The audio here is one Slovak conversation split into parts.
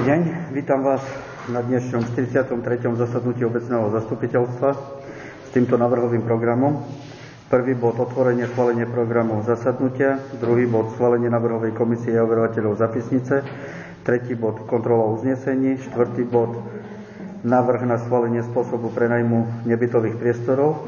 deň, vítam vás na dnešnom 43. zasadnutí obecného zastupiteľstva s týmto navrhovým programom. Prvý bod otvorenie schválenie programu zasadnutia, druhý bod schválenie navrhovej komisie a overovateľov zapisnice, tretí bod kontrola uznesení, štvrtý bod návrh na schválenie spôsobu prenajmu nebytových priestorov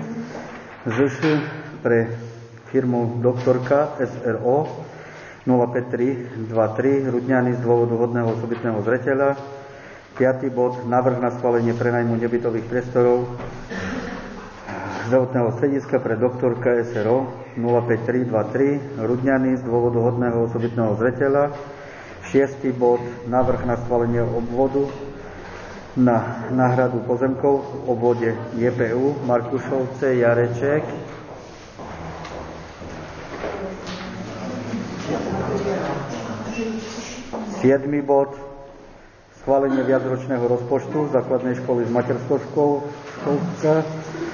pre firmu Doktorka SRO 05323 Rudňany z dôvodu hodného osobitného zreteľa. 5. bod návrh na schválenie prenajmu nebytových priestorov zdravotného strediska pre Doktorka SRO 05323 Rudňany z dôvodu hodného osobitného zreteľa. 6. bod návrh na schválenie obvodu na náhradu pozemkov v obvode JPU Markušovce Jareček. 7. bod schválenie viacročného rozpočtu základnej školy z materskou školska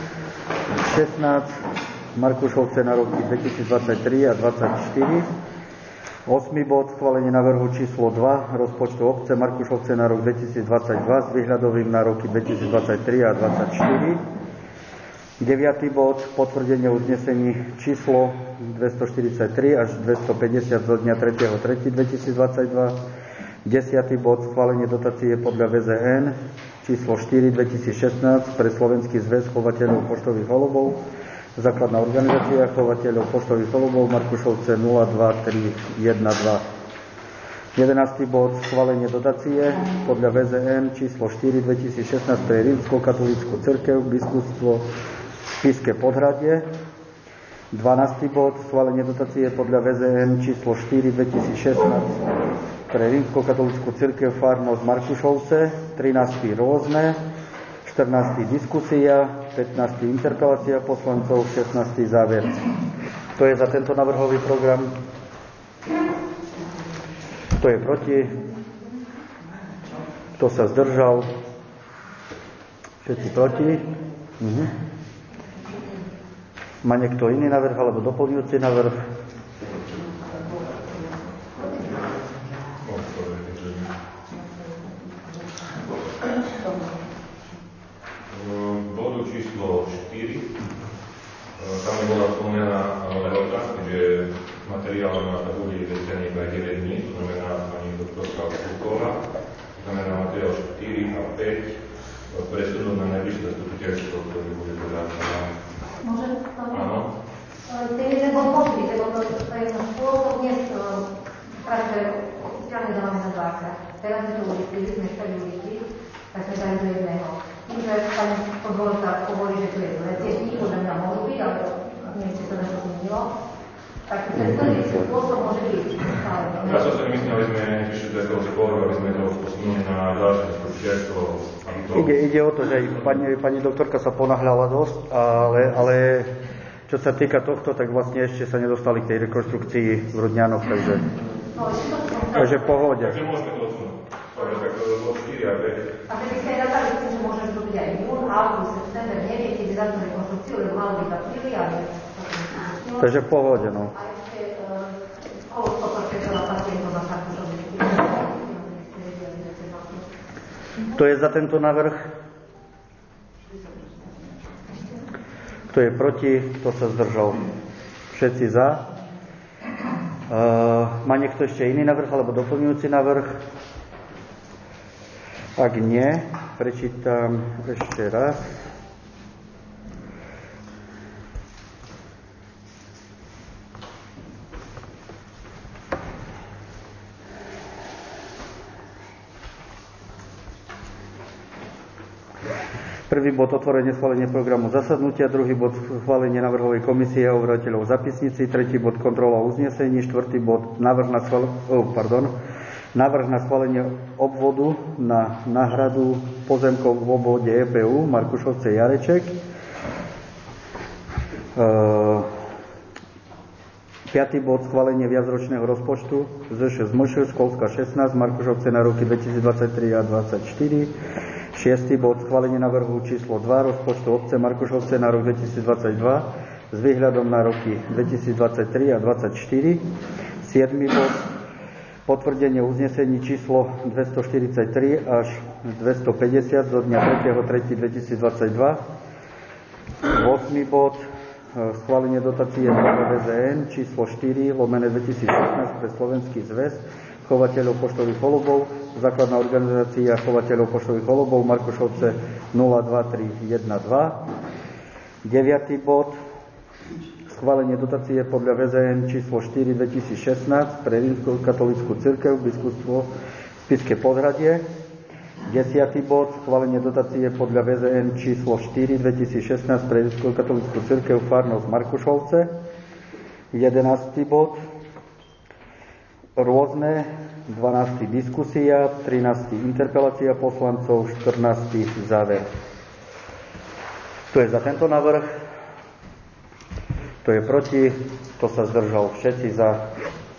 16 Markušovce na roky 2023 a 2024. 8. bod schválenie návrhu číslo 2 rozpočtu obce Markušovce na rok 2022 s výhľadovým na roky 2023 a 2024. 9. bod potvrdenie uznesení číslo 243 až 250 zo dňa 3.3.2022. 10. bod schválenie dotácie podľa VZN číslo 4 2016 pre Slovenský zväz chovateľov poštových holubov, základná organizácia chovateľov poštových holubov Markušovce 02312. 11. bod schválenie dotácie podľa VZN číslo 4 2016 pre rímskokatolícku cirkev biskupstvo Spišské Podhradie. 12. bod schválenie dotácie podľa VZN číslo 4 2016 pre rímskokatolícku cirkev farnosť Markušovce. 13. rôzne. 14. diskusia. 15. interpelácia poslancov. 16. záver. To je za tento navrhový program. Kto je proti? Kto sa zdržal? Všetci proti? Má niekto iný návrh alebo doplňujúci návrh? Bodu číslo 4 tam bola spomínaná lehota, že materiál na to bude vydaný iba 9 dní, to znamená pani doktorka Kulková, to znamená materiál 4 a 5 presunúť na najbližšie zastupiteľstvo, ktoré bude podávané. Môžem? Áno. Ten jeden bod môže byť, lebo to je spôsob dnes pracuje oficiálne dávané na dvakrát. Teraz sme to ulici, sme chceli ulici, tak sme dali do jedného. Tým, že pani podvolka hovorí, že to je zle, tie dní podľa mňa mohli byť, ale neviem, či sa na to zmenilo. Tak ten spôsob môže byť. Ja som si myslím, aby sme prišli do toho sporu, aby sme to posunuli na ďalšie zastupiteľstvo. Ide o to, že pani doktorka sa ponáhľala dosť, ale čo sa týka tohto, tak vlastne ešte sa nedostali k tej rekonštrukcii v Rudňanoch, takže v pohode. Takže môžeme to odsunúť. Dobre, tak bolo 4 a 5. A keď by ste aj dali s tým, že môžeme zrobiť aj jún, august, september, neviem, keď za tú rekonštrukciu, lebo malo byť apríli, ale... Takže v pohode, no. A ešte koloskopor predala pacientov na Sarkušovi. Kto je za tento návrh? Kto je proti? Kto sa zdržal? Všetci za. Má niekto ešte iný návrh alebo doplňujúci návrh? Ak nie, prečítam ešte raz. Prvý bod otvorenie schválenie programu zasadnutia, druhý bod schválenie navrhovej komisie a overovateľov zapisnici, tretí bod kontrola uznesení, štvrtý bod návrh na schválenie obvodu na náhradu pozemkov v obvode EPU Markušovce Jareček. 5. bod schválenie viacročného rozpočtu ZŠSMŠ školska 16 Markušovce na roky 2023 a 2024. 6. bod schválenie návrhu číslo 2 rozpočtu obce Markušovce na rok 2022 s výhľadom na roky 2023 a 2024. 7. bod Potvrdenie uznesení číslo 243 až 250 zo dňa 3.3.2022. 8. bod. Schválenie dotácie VZN číslo 4/2016 pre Slovenský zväz chovateľov poštových holubov, základná organizácia chovateľov poštových holubov, Markušovce 02312. 9. bod. Schválenie dotácie podľa VZN číslo 4/2016 pre Rímskokatolícku cirkev, biskupstvo Spišské Podhradie. 10. bod. Schválenie dotácie podľa VZN číslo 4/2016 pre Rímskokatolícku cirkev, farnosť Markušovce. 11. bod. Rôzne. 12. diskusia. 13. interpelácia poslancov. 14. záver. Kto je za tento návrh? Kto je proti? Kto sa zdržal? Všetci za.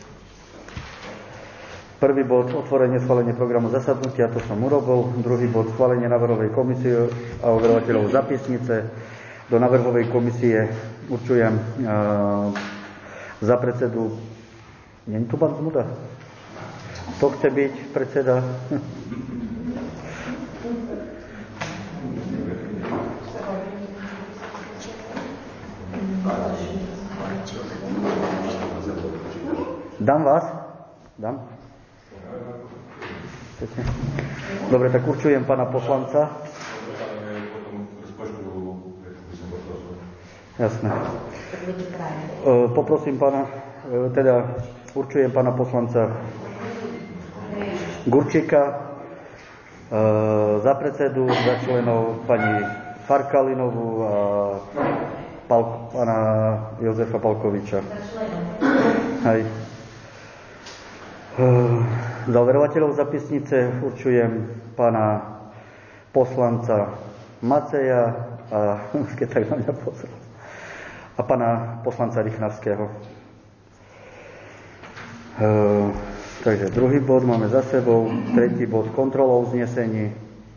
Prvý bod, otvorenie, schválenie programu zasadnutia, to som urobil. Druhý bod, schválenie návrhovej komisie a overovateľov zapisnice. Do návrhovej komisie určujem za predsedu. Nie je tu pán Zmuda? To chce byť predseda. Dám vás? Dám? Dobre, tak určujem pána poslanca. Jasné. Poprosím pána, určujem pána poslanca Gurčíka za predsedu, za členov pani Farkalinovú a pána Jozefa Palkoviča. Hej. Za overovateľov zapisnice určujem pána poslanca Maceja a pána poslanca Rychnavského. Takže druhý bod máme za sebou, tretí bod kontrola uznesení.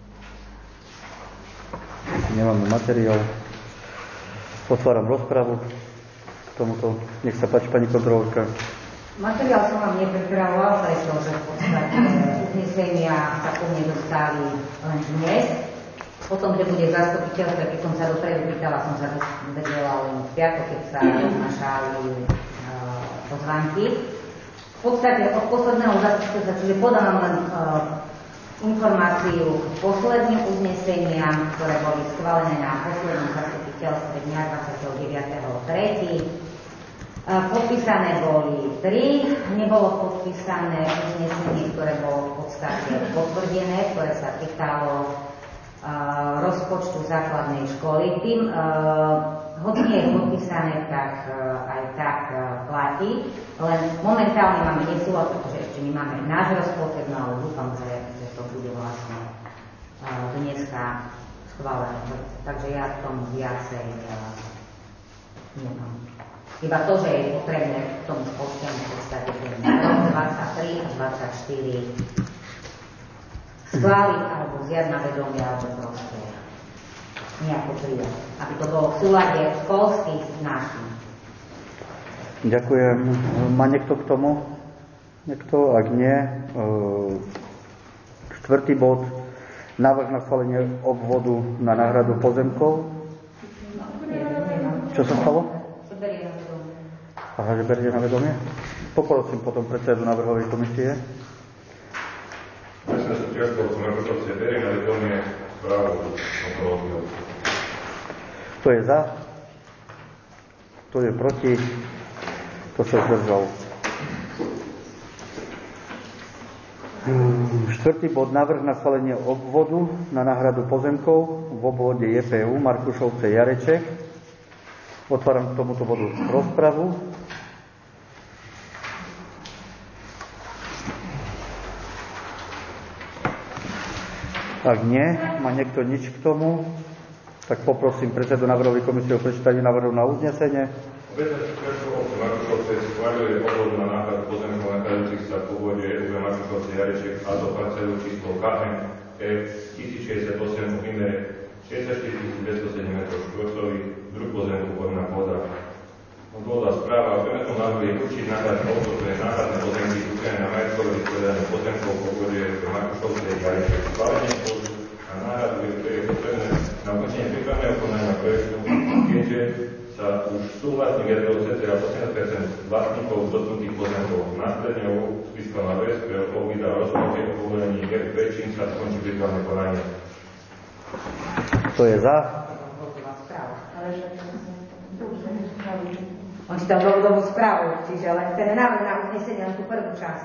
Nemáme materiál. Otváram rozpravu k tomuto. Nech sa páči, pani kontrolórka. Materiál som vám nepripravoval, pretože v podstate uznesenia sa po mne dostali len dnes. Potom, že bude zastupiteľstvo, keď som sa dopredu pýtala, som sa vedela len v piatok, keď sa roznášali pozvánky. V podstate od posledného zastupiteľstva, čiže podávam len informáciu k posledným uzneseniam, ktoré boli schválené na poslednom zastupiteľstve dňa 29.3. Podpísané boli 3, nebolo podpísané uznesenie, ktoré bolo v podstate potvrdené, ktoré sa týkalo rozpočtu základnej školy. Tým, hoci nie je podpísané, tak aj tak platí, len momentálne máme nesúhlas, pretože ešte nemáme náš rozpočet, no ale dúfam, že to bude vlastne dneska schválené. Takže ja k tomu viacej nemám. Iba to, že je potrebné k tomu spoločnému v podstate rok 23 a 24 schváliť alebo vziať na vedomie, alebo proste nejako prijať. Aby to bolo v súlade školských náším. Ďakujem. Má niekto k tomu? Niekto? Ak nie, štvrtý bod. Návrh na schválenie obvodu na náhradu pozemkov. Čo sa stalo? Aha, že berie na vedomie? Poprosím potom predsedu návrhovej komisie. Myslím, že súčiastkou som Markušovce berie na vedomie správu kontrolného. Kto je za? Kto je proti? Kto sa zdržal? Štvrtý bod, návrh na schválenie obvodu na náhradu pozemkov v obvode JPU Markušovce Jareček. Otváram k tomuto bodu rozpravu. Ak nie, má niekto nič k tomu, tak poprosím predsedu návrhovej komisie o prečítanie návrhu na uznesenie. Obecné súčiastkou obce Markušovce schvaľuje obvodu na náhradu pozemkov nachádzajúcich sa v obvode UB Markušovce Jareček a to parcelu číslo KM F1068 v výmere 64 207 m2, druh pozemku vodná pôda. Dôvodná správa o predmetom návrhu je určiť náhrad obvodu pre náhradné pozemky kúpené na majetkovej Jareček. Schválenie pôdu a náhradu je potrebné na ukončenie prípravného konania projektu, keďže sa už súhlasní viacero cca 18% vlastníkov dotknutých pozemkov. Následne spískal na VSP vydá rozhodnutie o povolení RP, čím sa skončí prípravné konanie. Kto je za? On čítal dôvodovú správu, čiže len ten návrh na uznesenie na tú prvú časť.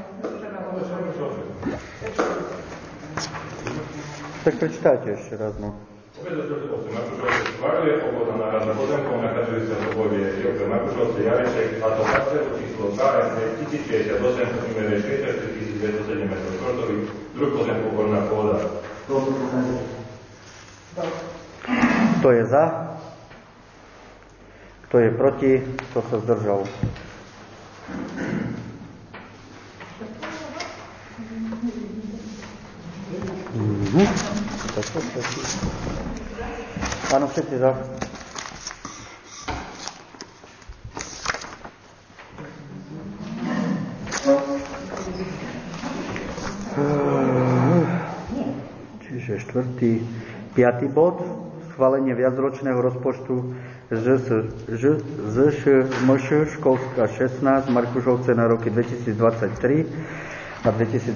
Tak prečítajte ešte raz, no. Opäť do 48. Markušovce schváľuje obvod na náhradu pozemkov nachádzajúci sa v obvode JOP Markušovce Jareček, a to parcelu číslo KSD 1068 promere 64 207 m2, druh pozemku voľná pôda. Kto je za? Kto je proti? Kto sa zdržal? Áno, všetci za. Čiže 5. bod. Schválenie viacročného rozpočtu ZŠMŠ školská 16 Markušovce na roky 2023 a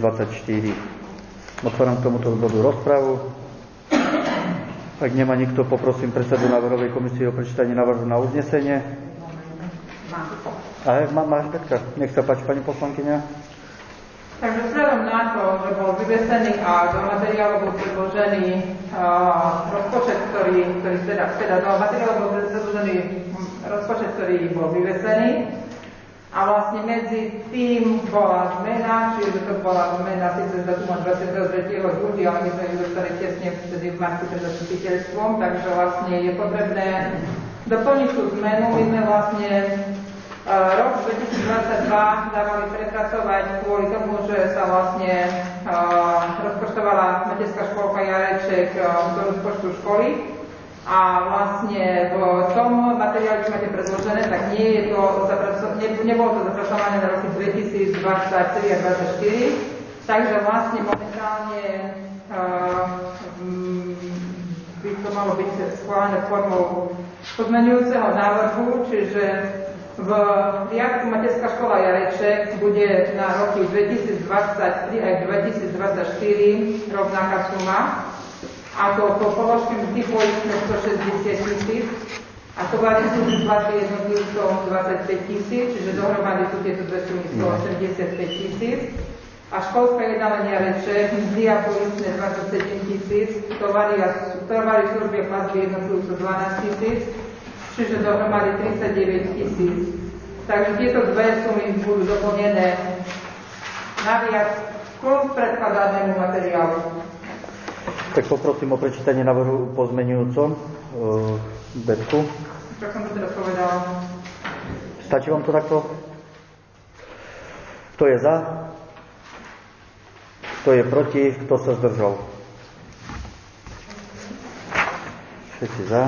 2024. Otváram k tomuto bodu rozpravu. Ak nemá nikto, poprosím predsedu návrhovej komisie o prečítanie návrhu na uznesenie. Máš, Betka? Nech sa páči, pani poslankyňa. Takže vzhľadom na to, že bol vyvesený a do materiálu bol predložený rozpočet, ktorý do materiálu bol predložený rozpočet, ktorý bol vyvesený, a vlastne medzi tým bola zmena, čiže to bola zmena síce z datuma 23. ľudí, ale my sme ju dostali tesne vtedy v marci pred zastupiteľstvom, takže vlastne je potrebné doplniť tú zmenu. My sme vlastne rok 2022 dávali prepracovať kvôli tomu, že sa vlastne rozpočtovala materská škôlka Jareček do rozpočtu školy. A vlastne v tom materiáli, čo máte predložené, tak nebolo to zapracované na roky 2023 a 2024. Takže vlastne momentálne by to malo byť schválené formou pozmeňujúceho návrhu, čiže v riadku materská škola Jareček bude na roky 2023 aj 2024 rovnaká suma. A to po položke mzdy poistné 160 000 a továrne sú platby jednotlivcom 25 000, čiže dohromady sú tieto dve sumy 185 000. A školská jednania Jareček, mzdy a poistné 27 000, tovary služby a platby jednotlivcov 12 000, čiže dohromady 39 000. Takže tieto dve sumy budú doplnené naviac k predkladanému materiálu. Tak poprosím o prečítanie návrhu pozmeňujúcom Betku. Tak som to teraz povedala. Stačí vám to takto? Kto je za? Kto je proti? Kto sa zdržal? Všetci za.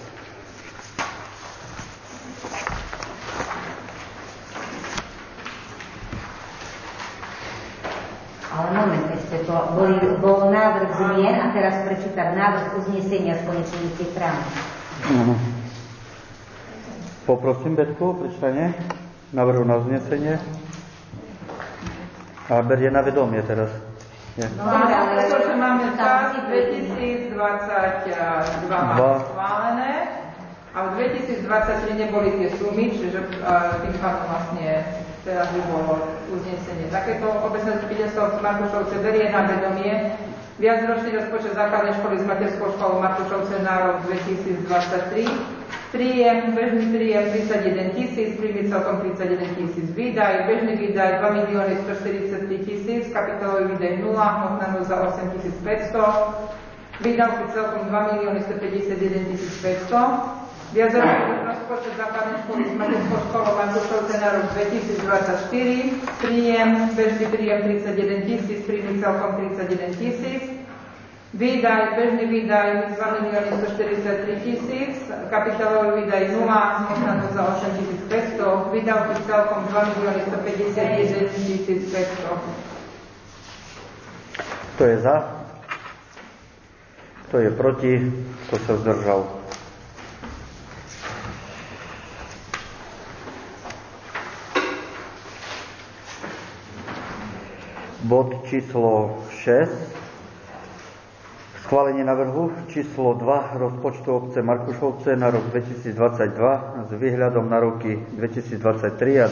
Ale moment, ešte to bol návrh zmien a teraz prečítam návrh uznesenia s konečnými ciframi. Poprosím Betku o prečítanie návrhu na uznesenie. A berie na vedomie teraz. Nie. No ale pretože máme čas 2022 schválené a v 2023 neboli tie sumy, čiže tým pádom vlastne teraz by bolo uznesenie. Takéto obecné zastupiteľstvo Markušovce berie na vedomie viacročný rozpočet základnej školy s materskou školou Markušovce na rok 2023. Bežný príjem 31 000, príjmy celkom 31 000, výdaj, bežný výdaj 2 143 000, kapitálový výdaj 0, hmotná núdza 8 500, výdavky celkom 2 151 500. Viacročný rozpočet základnej školy s materskou školou Markušovce na rok 2024, bežný príjem 31 000, príjmy celkom 31 000, výdaj, bežný výdaj 2 143 000, kapitálový výdaj 0, hmotná núdza 8 500, výdavky celkom 2 151 500. To Kto je za? Kto je proti? Kto sa zdržal? Bod číslo 6. Schválenie návrhu číslo 2 rozpočtu obce Markušovce na rok 2022 s výhľadom na roky 2023 a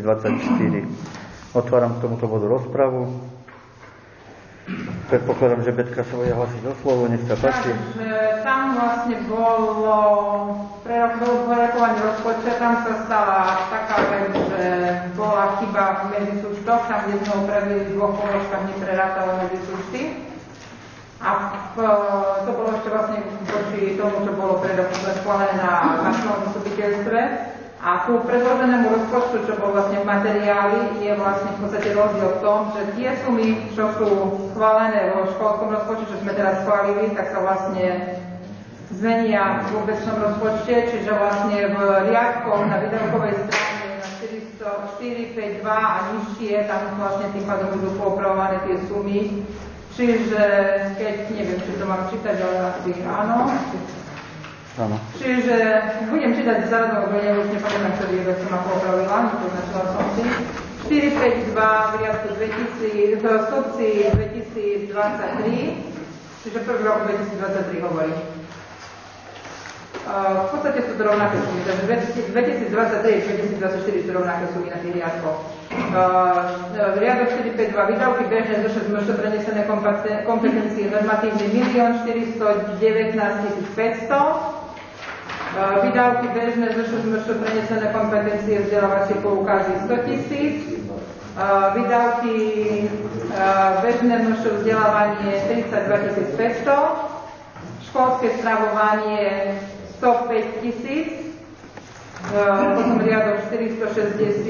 2024. Otváram k tomuto bodu rozpravu. Predpokladám, že Betka sa bude hlasiť o slovo, nech sa páči. Takže tam vlastne bolo prerokovanie rozpočtu, tam sa stala taká vec, že bola chyba v medzisúčtoch, tam kde sme opravili v dvoch položkách neprerátalo medzisúčty. A to bolo ešte vlastne voči tomu, čo bolo schválené na našom zastupiteľstve. A ku predloženému rozpočtu, čo bol vlastne v materiáli, je vlastne v podstate rozdiel v tom, že tie sumy, čo sú schválené vo školskom rozpočte, čo sme teraz schválili, tak sa vlastne zmenia v obecnom rozpočte, čiže vlastne v riadkoch na výdavkovej strane na 452 a nižšie, tam vlastne tým pádom budú poopravované tie sumy. Čiže, keď, neviem, či to mám čítať, ale asi áno. Čiže budem čítať zároveň, lebo už nepamätám, ktorý je, som ma poopravila, nepoznačila som si. 452 v riadku 2000, v stupci 2023, čiže prvý rok 2023 hovorí. V podstate sú to rovnaké sumy, takže 2023 a 2024 sú rovnaké sumy na tých riadkoch. Riadok 452 výdavky bežné zo 6 MŠ prenesené kompetencie normatívne 1 419 500. Výdavky bežné zo 6 MŠ prenesené kompetencie vzdelávacie poukázy 100 000. Výdavky bežné MŠ vzdelávanie 32 500. Školské stravovanie 105 000. Potom riadok 460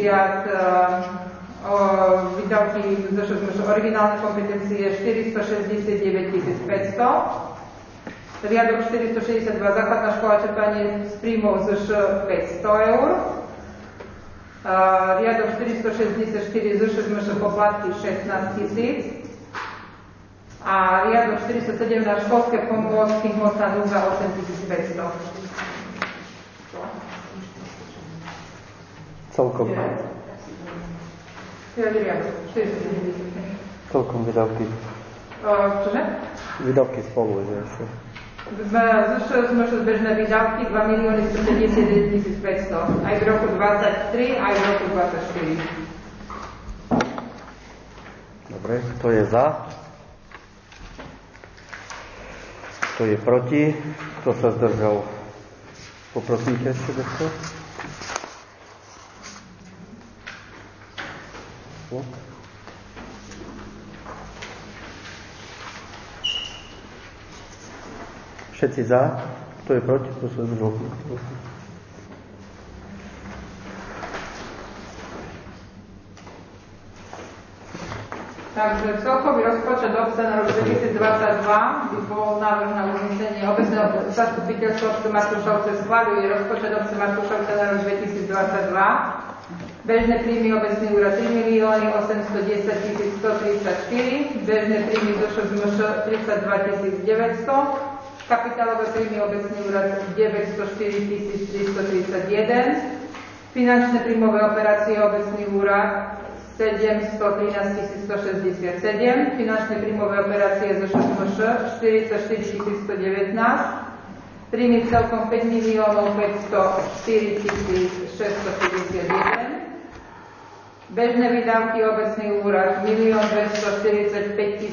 výdavky zo 6 MŠ originálne kompetencie 469 500. Riadok 462 základná škola čerpanie z príjmov ZŠ 500 eur. Riadok 464 ZŠ MŠ poplatky 16 000. A riadok 417 školské pomôcky hmotná núdza 8500. Celkom. Riadok 470. Celkom výdavky. Čože? Výdavky spolu, že ešte. Sme bežné výdavky 2 151 500. Aj v roku 23, aj v roku 24. Dobre, kto je za? Kto je proti? Kto sa zdržal? Poprosím ťa ešte, Betko. Všetci za? Kto je proti? Kto sa zdržal? Takže celkový rozpočet obce na rok 2022 by bol návrh na uznesenie obecného zastupiteľstva obce Markušovce schvaľuje rozpočet obce Markušovce na rok 2022. Bežné príjmy obecný úrad 3 810 134, bežné príjmy zo ŠZMŠ 32 900, kapitálové príjmy obecný úrad 904 331, finančné príjmové operácie obecný úrad 713 167, finančné príjmové operácie zo ŠZMŠ 44 119, príjmy celkom 5 504 651, bežné výdavky obecný úrad 1 245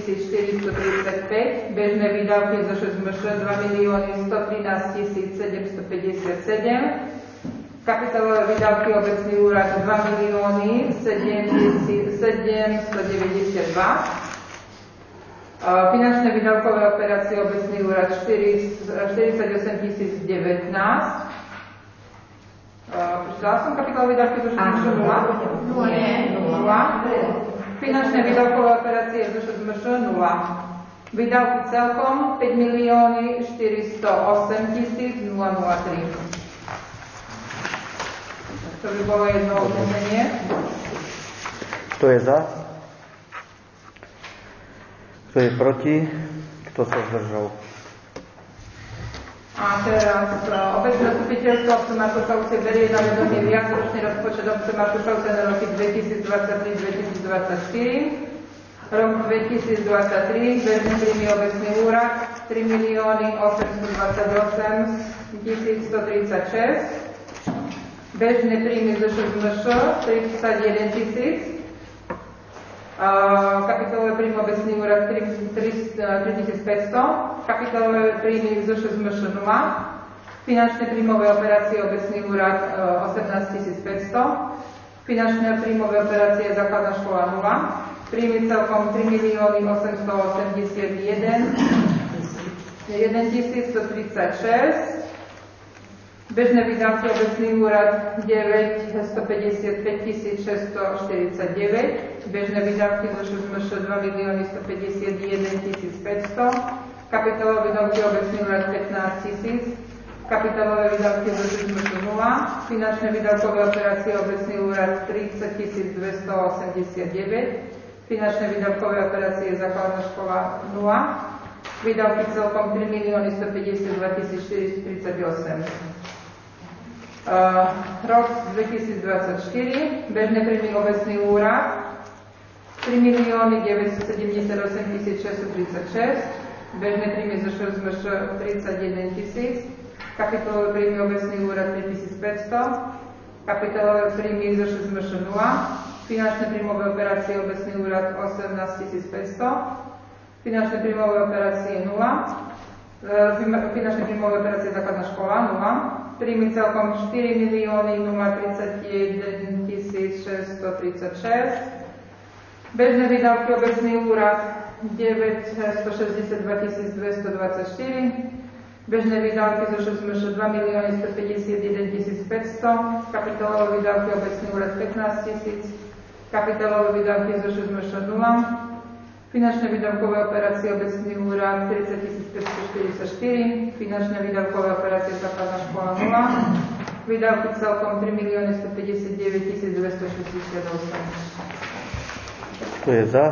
435, bežné výdavky zo ŠZMŠ 2 113 757, kapitálové výdavky obecný úrad 2 792, finančné výdavkové operácie obecný úrad 48 019. Prečítala som kapitálové výdavky zo ŠZMŠ 0? Nie. 0. Finančné výdavkové operácie zo ŠZMŠ 0. Výdavky celkom 5 408 003. To by bolo jedno uznesenie. Kto je za? Kto je proti? Kto sa zdržal? A teraz obecné zastupiteľstvo obce Markušovce berie na vedomie viacročný rozpočet obce Markušovce na roky 2023-2024. Rok 2023, bežné príjmy obecný úrad 3 828 136, bežné príjmy zo ŠSMŠ 31 000, kapitolové príjmy obecný úrad 3500, kapitolové príjmy zo ŠSMŠ 0, finančné príjmové operácie obecný úrad 18 500, finančné príjmové operácie základná škola 0, príjmy celkom 3 881 1136, bežné výdavky obecný úrad 9 155 649, bežné výdavky zo ŠSMŠ 2 151 500, kapitolové výdavky obecný úrad 15 000, kapitálové výdavky zo ŠSMŠ 0, finančné výdavkové operácie obecný úrad 30 289, finančné výdavkové operácie základná škola 0, výdavky celkom 3 152 438. Rok 2024, bežné príjmy obecný úrad 3 978 636, bežné príjmy zo ŠSMŠ 31 000, kapitolové príjmy obecný úrad 3500, kapitolové príjmy zo ŠSMŠ 0, finančné príjmové operácie obecný úrad 18 500, finančné príjmové operácie 0, finančné príjmové operácie základná škola 0, príjmy celkom 4 031 636, bežné výdavky obecný úrad 9 162 224, bežné výdavky zo ŠSMŠ 2 151 500, kapitolové výdavky obecný úrad 15 000, kapitálové výdavky zo ŠSMŠ 0, finančné výdavkové operácie obecný úrad 30 544, finančné výdavkové operácie základná škola 0, výdavky celkom 3 159 268. Kto je za?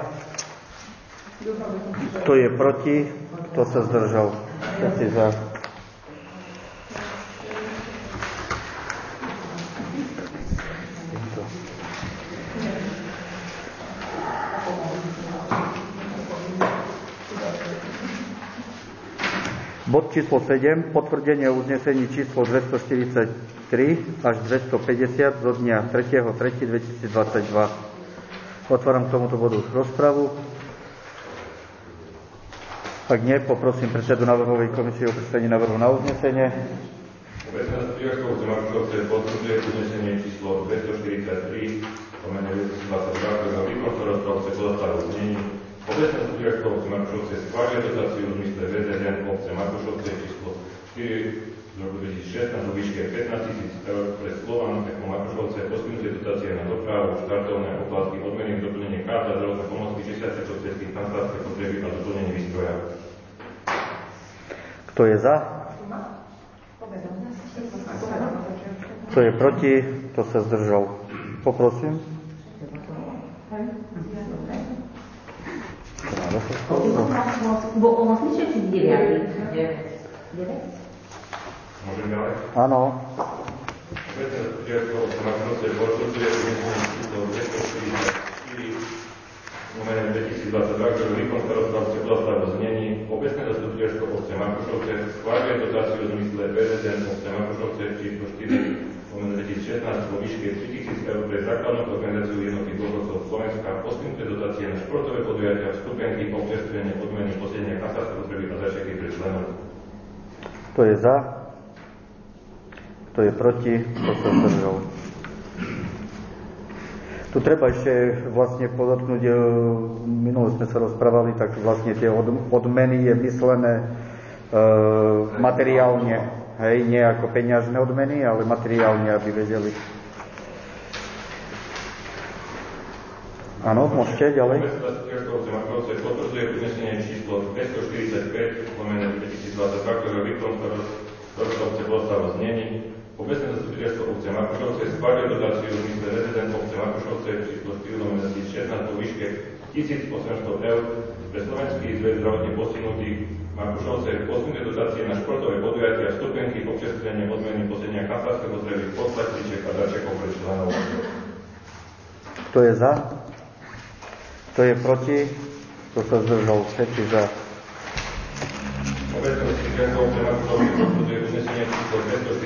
Kto je proti? Kto sa zdržal? Všetci za. Bod číslo 7. Potvrdenie uznesení číslo 243 až 250 zo dňa 3.3.2022. Otváram k tomuto bodu rozpravu. Ak nie, poprosím predsedu návrhovej komisie o predstavenie návrhu na uznesenie. Obecné zastupiteľstvo obce Markušovce potvrdzuje uznesenie číslo 243 2022, ktorého výkon starosty obce pozostáva v znení. Obecné zastupiteľstvo obce Markušovce schváľuje dotáciu v zmysle VZN obce Markušovce číslo 4 z roku 2016 vo výške 15 000 eur pre Slovan Echo Markušovce, poskytnutie dotácie na dopravu, štartovné poplatky, odmeny, doplnenie kart a zdravotné pomocky, čistiace prostredky, kancelárske potreby a doplnenie výstroja. Kto je za? Kto je proti? Kto sa zdržal? Poprosím. Môžem ďalej? Áno. Obecné zastupiteľstvo obce Markušovce potvrdzuje uznesenie číslo 243/2022, ktorého výkon starosty obce pozostáva v znení. Obecné zastupiteľstvo obce Markušovce schváľuje dotáciu v zmysle VZN obce Markušovce číslo 4/2016 vo výške 3 000 eur pre základnú organizáciu jednoty dôchodcov Slovenska, poskytnutie dotácie na športové podujatia, vstupenky, občerstvenie, odmeny, posledenia kancelárske potreby a začiatky pre členov. Kto je za? Kto je proti? Kto sa zdržal? Tu treba ešte vlastne podotknúť, minule sme sa rozprávali, tak vlastne tie odmeny je myslené materiálne, hej, nie ako peňažné odmeny, ale materiálne, aby vedeli. Áno, môžete ďalej. Markušovce potvrdzuje uznesenie číslo 245/2022, ktorého výkon starosty obce pozostáva v znení. Obecné zastupiteľstvo obce Markušovce schváľuje dotáciu v zmysle rezident obce Markušovce číslo 4/2016 vo výške 1800 eur pre Slovenský zväz zdravotne postihnutých Markušovce poskytuje dotácie na športové podujatia, vstupenky, občerstvenie, odmeny, posedenia, kancelárske potreby, podplastiček a darčekov pre členov. Kto je za? Kto je proti? Kto sa zdržal? Všetci za. Obecné zastupiteľstvo obce Markušovce poskytuje uznesenie číslo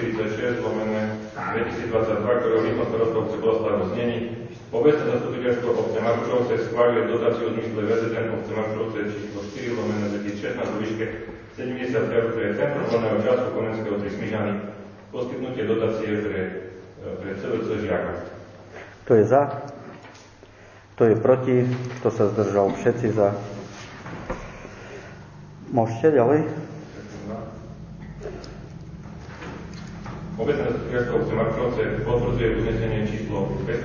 240/2022, ktorého výkon starosta obce Bolesláv znení. Obecné zastupiteľstvo obce Markušovce schváľuje dotáciu v zmysle rezident obce Markušovce číslo 4/2016 vo výške 70 eur pre Centrum voľného času Komenského 3 Smižany. Poskytnutie dotácie pre CVC žiaka. Kto je za? Kto je proti? Kto sa zdržal? Všetci za. Môžete ďalej? Obecné zastupiteľstvo obce Markušovce potvrdzuje uznesenie číslo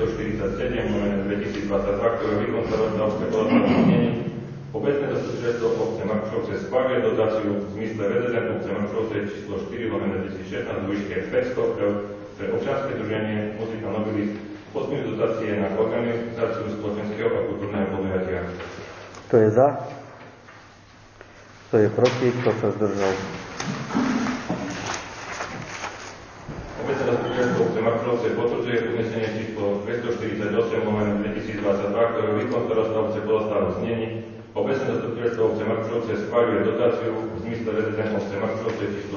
547/2022, ktorého výkon starosta obce Bolesláv znení. Obecné zastupiteľstvo obce Markušovce schváľuje dotáciu v zmysle rezident obce Markušovce číslo 4/2016 vo výške 500 eur pre občianske združenie Muzika Nobilis. Poskytuje dotácie na organizáciu spoločenského a kultúrneho podujatia. Kto je za? Kto je proti? Kto sa zdržal? Obecné zastupiteľstvo obce Markušovce potvrdzuje uznesenie číslo 248/2022, ktorého výkon starosta obce Bolesláv znení. Obecné zastupiteľstvo obce Markušovce schváľuje dotáciu v zmysle rezident obce Markušovce číslo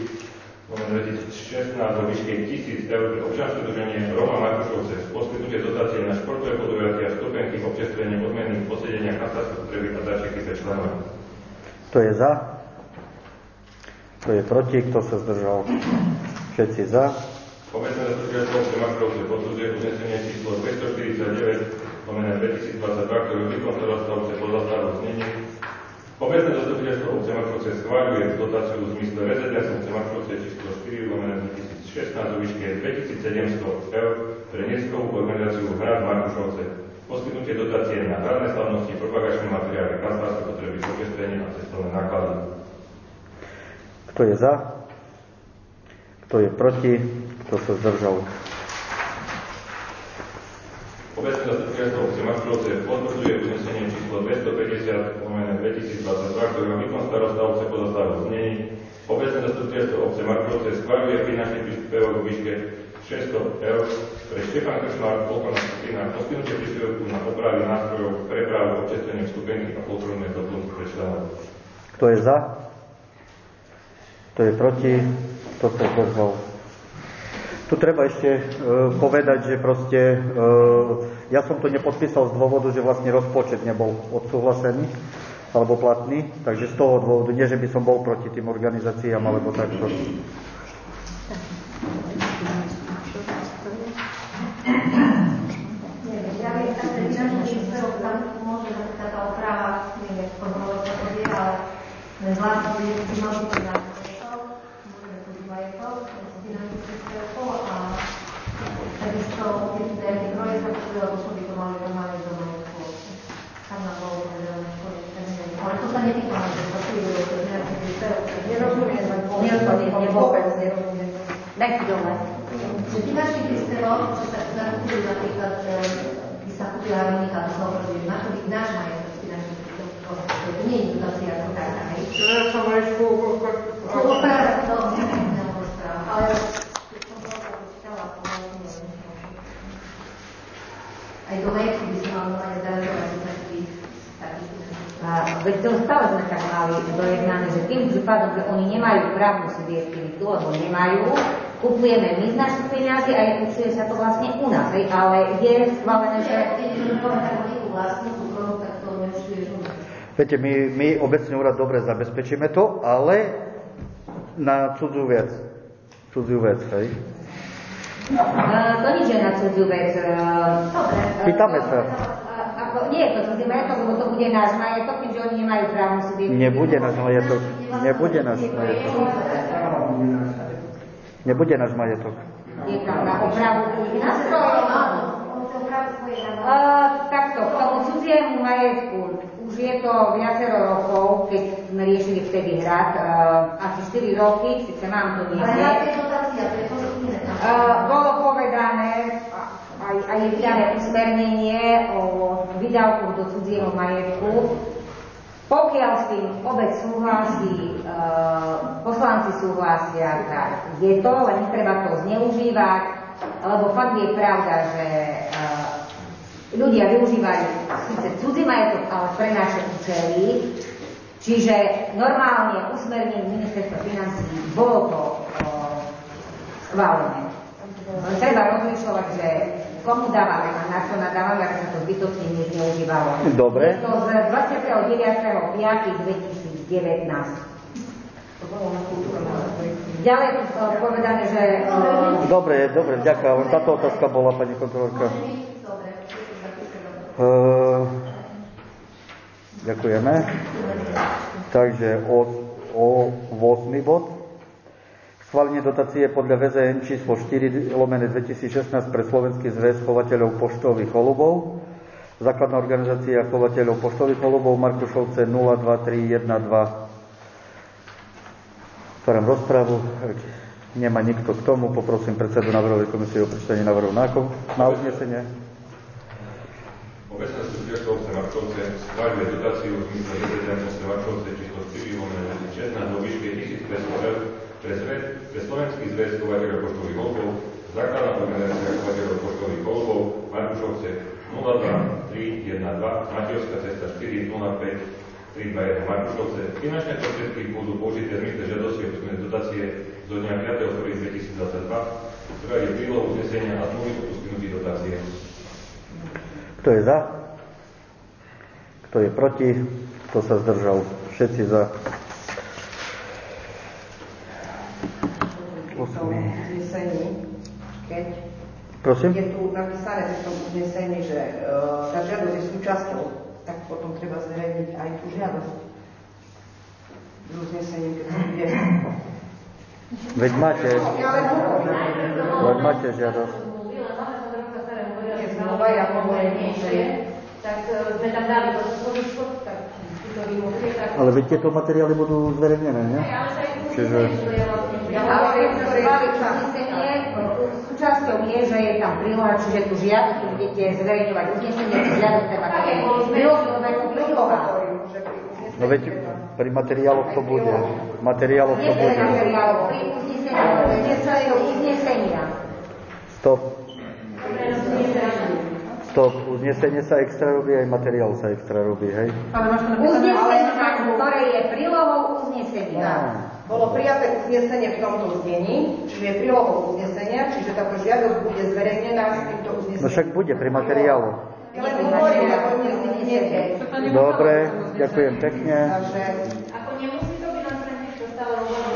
4/2016 vo výške 1000 eur pre občianske združenie Roma Markušovce. Poskytnutie dotácie na športové podujatia, vstupenky, občerstvenie, odmeny, posedenia, kancelárske potreby a darčeky pre členov. Kto je za? Kto je proti? Kto sa zdržal? Všetci za. Obecné zastupiteľstvo obce Markušovce potvrdzuje uznesenie číslo 249/2022, ktorého výkon starosta obce Bolesláv znení. Obecné zastupiteľstvo obce Markušovce schváľuje dotáciu v zmysle rezident obce Markušovce číslo 4/2016 vo výške 2700 eur pre neziskovú organizáciu Hrad Markušovce. Poskytnutie dotácie na hradné slavnosti, propagačné materiály, kancelárske potreby, občerstvenie a cestovné náklady. Kto je za? Kto je proti? Kto sa zdržal? Obecné zastupiteľstvo obce Markušovce potvrdzuje uznesenie číslo 250/2022, ktorého výkon starosta obce Bolesláv znení. Obecné zastupiteľstvo obce Markušovce schváľuje finančný príspevok vo výške 600 eur pre Štefan Kršmár, folklórna skupina, poskytnutie príspevku na opravy nástrojov, prepravu, občerstvenie, vstupenky a kultúrne doplnky pre členov. Kto je za? Kto je proti? Kto sa zdržal? Tu treba ešte povedať, že proste ja som to nepodpísal z dôvodu, že vlastne rozpočet nebol odsúhlasený alebo platný, takže z toho dôvodu, nie že by som bol proti tým organizáciám alebo takto. Ja viem, že ten finančný príspevok tam môže napríklad tá oprava, neviem, v tom bolo to povie, ale zvlášť by mal byť na môžeme to majetok, finančný príspevkov a takisto nejaký projekt, lebo čo by to mali normálne do majetku. Tam na bolo povedané školy, ale to sa netýka, že to príde do nejaký príspevok. Nerozumiem, nerozumiem. Dajte dole. Finančný príspevok, čo sa zakúpili napríklad, by sa kúpila harmonika, to sa opravuje, má to byť náš majetok finančný príspevok. To nie je dotácia ako taká, hej? Ja som rešku opravať to nerozprávam, ale som to počítala, aj do majetku by sa mal normálne zarazovať taký veď to stále sme tak mali dojednané, že tým prípadom, že oni nemajú právnu subjektivitu, lebo nemajú, kupujeme my z našich peniazy a kupuje sa to vlastne u nás, ale je schválené, že... Keď je vlastnú súkromnú, tak to neurčuješ u nás. Viete, my obecný úrad dobre zabezpečíme to, ale na cudzú vec. Cudzú vec, hej? To nič je na cudzú vec. Dobre. Pýtame sa. Nie je to cudzí majetok, lebo to bude náš majetok, keďže oni nemajú právnu subjektivitu. Nebude náš majetok. Nebude náš majetok. Nebude náš majetok. Je tam na opravu tých nástrojov. Takto, k tomu cudziemu majetku už je to viacero rokov, keď sme riešili vtedy hrad, asi 4 roky, síce mám to niekde. Ale hrad je dotácia, to je to iné. Bolo povedané, aj je vydané usmernenie o výdavkoch do cudzieho majetku. Pokiaľ s tým obec súhlasí, poslanci súhlasia, tak je to, len treba to zneužívať, lebo fakt je pravda, že ľudia využívajú síce cudzí majetok, ale pre naše účely. Čiže normálne usmernenie ministerstva financií bolo to schválené. Treba rozlišovať, že komu dávame a na čo nadávame, aby sa to zbytočne nezneužívalo. Dobre. Je to z 29.5.2019. Ďalej tu povedané, že... Dobre, ďakujem. Len táto otázka bola, pani kontrolórka. Ďakujeme. Takže o 8. bod. Schválenie dotácie podľa VZN číslo 4/2016 pre Slovenský zväz chovateľov poštových holubov. Základná organizácia chovateľov poštových holubov Markušovce 02312. Otváram rozpravu. Nemá nikto k tomu. Poprosím predsedu návrhovej komisie o prečítanie návrhu na uznesenie. Obecná súťažka obce Markovce schváľuje dotáciu v zmysle VZN obce Markovce číslo 4/2016 vo výške 1500 eur pre Slovenský zväz chovateľov poštových holubov, základná organizácia chovateľov poštových holubov Markušovce 02312, Matejovská cesta 405-321 Markušovce. Finančné prostriedky budú použité v zmysle žiadosti o dotácie do dňa 5.1.2022, ktorá je prílohou uznesenia a zmluvy o poskytnutí dotácie. Kto je za? Kto je proti? Kto sa zdržal? Všetci za. Keď Prosím? je tu napísané v tom uznesení, že tá žiadosť je súčasťou, tak potom treba zverejniť aj tú žiadosť v uznesení, keď to bude. Veď máte žiadosť. Je zmluva, ja hovorím, že tak sme tam dali to slovičko, tak to vymohli. Ale veď tieto materiály budú zverejnené, nie? Čiže... Ale keď sa schváli uznesenie, súčasťou je, že je tam príloha, čiže tu žiadosť, tu budete zverejňovať uznesenie, žiadosť treba také prílohy, ako príloha. No veď pri materiáloch to bude. Materiáloch to bude. Nie pri uznesenia. Stop. Uznesenie sa extra robí, aj materiál sa extra robí, hej? Uznesenie, ktoré je prílohou uznesenia. Bolo prijaté uznesenie v tomto znení, čiže je prílohou uznesenia, čiže táto žiadosť bude zverejnená s týmto uznesením. No však bude pri materiáloch. Dobre, ďakujem pekne. Ako nemusí to byť len pre tých, čo stále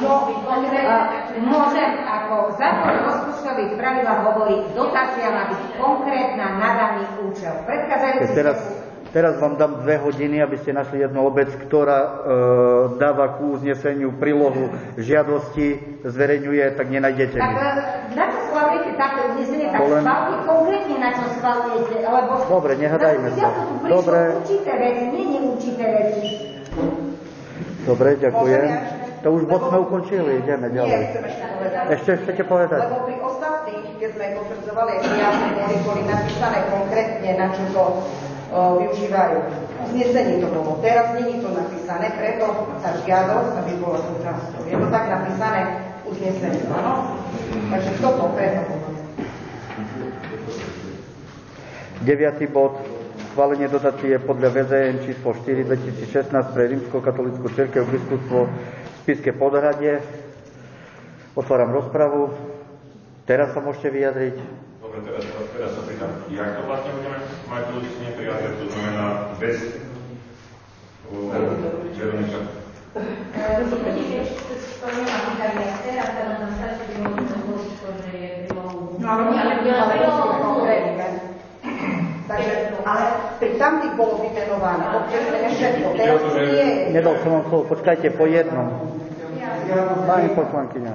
Môžem, ako zákon o rozpočtových pravidlách hovorí, dotácia má byť konkrétna na daný účel. Teraz vám dám 2 hodiny, aby ste našli jednu obec, ktorá dáva k uzneseniu prílohu žiadosti, zverejňuje, tak nenájdete Tak nič. na čo schválujete také uznesenie, tak schválujte konkrétne na čo schválujete, lebo... Dobre, nehadajme sa. Dobre. Určité veci, nie neurčité veci. Dobre, ďakujem. To už bod sme ukončili, ideme ďalej. Nie, chcem ešte povedať. Ešte chcete povedať? Lebo pri ostatných, keď sme potvrdzovali priamy boli napísané konkrétne, na čo to využívajú. Uznesení to bolo. Teraz nie je to napísané, preto sa žiadosť, aby bola súčasťou. Je to tak napísané uznesení, áno? Takže toto preto bolo. 9. bod. Schválenie dotácie podľa VZN číslo 4/2016 pre rímskokatolícku cirkev biskupstvo Spišské Podhradie. Otváram rozpravu. Teraz sa môžete vyjadriť. Dobre, teraz sa pýtam, jak to vlastne budeme mať to uznesenie prijaté, to znamená bez Veronika. Vidíš, to nemá tak jak teraz, ale nám stačí vymožiť to slovičko, že je prílohou. Takže, ale pri tamtých bolo vymenované, občasne všetko. Teraz to nie je. Nedal som vám slovo, počkajte po jednom. Pani poslankyňa.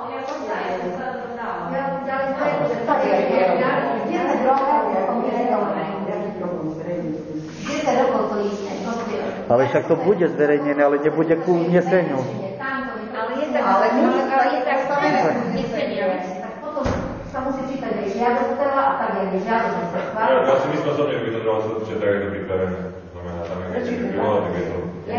Ale však to bude zverejnené, ale nebude ku uzneseniu. Ale je tak stavené uznesenie. žiadosť celá a tak je žiadosť sa schváli. Ja si myslím osobne, že by to trebalo že tak je to pripravené. Znamená, tam je niečo pripravené, tak je to...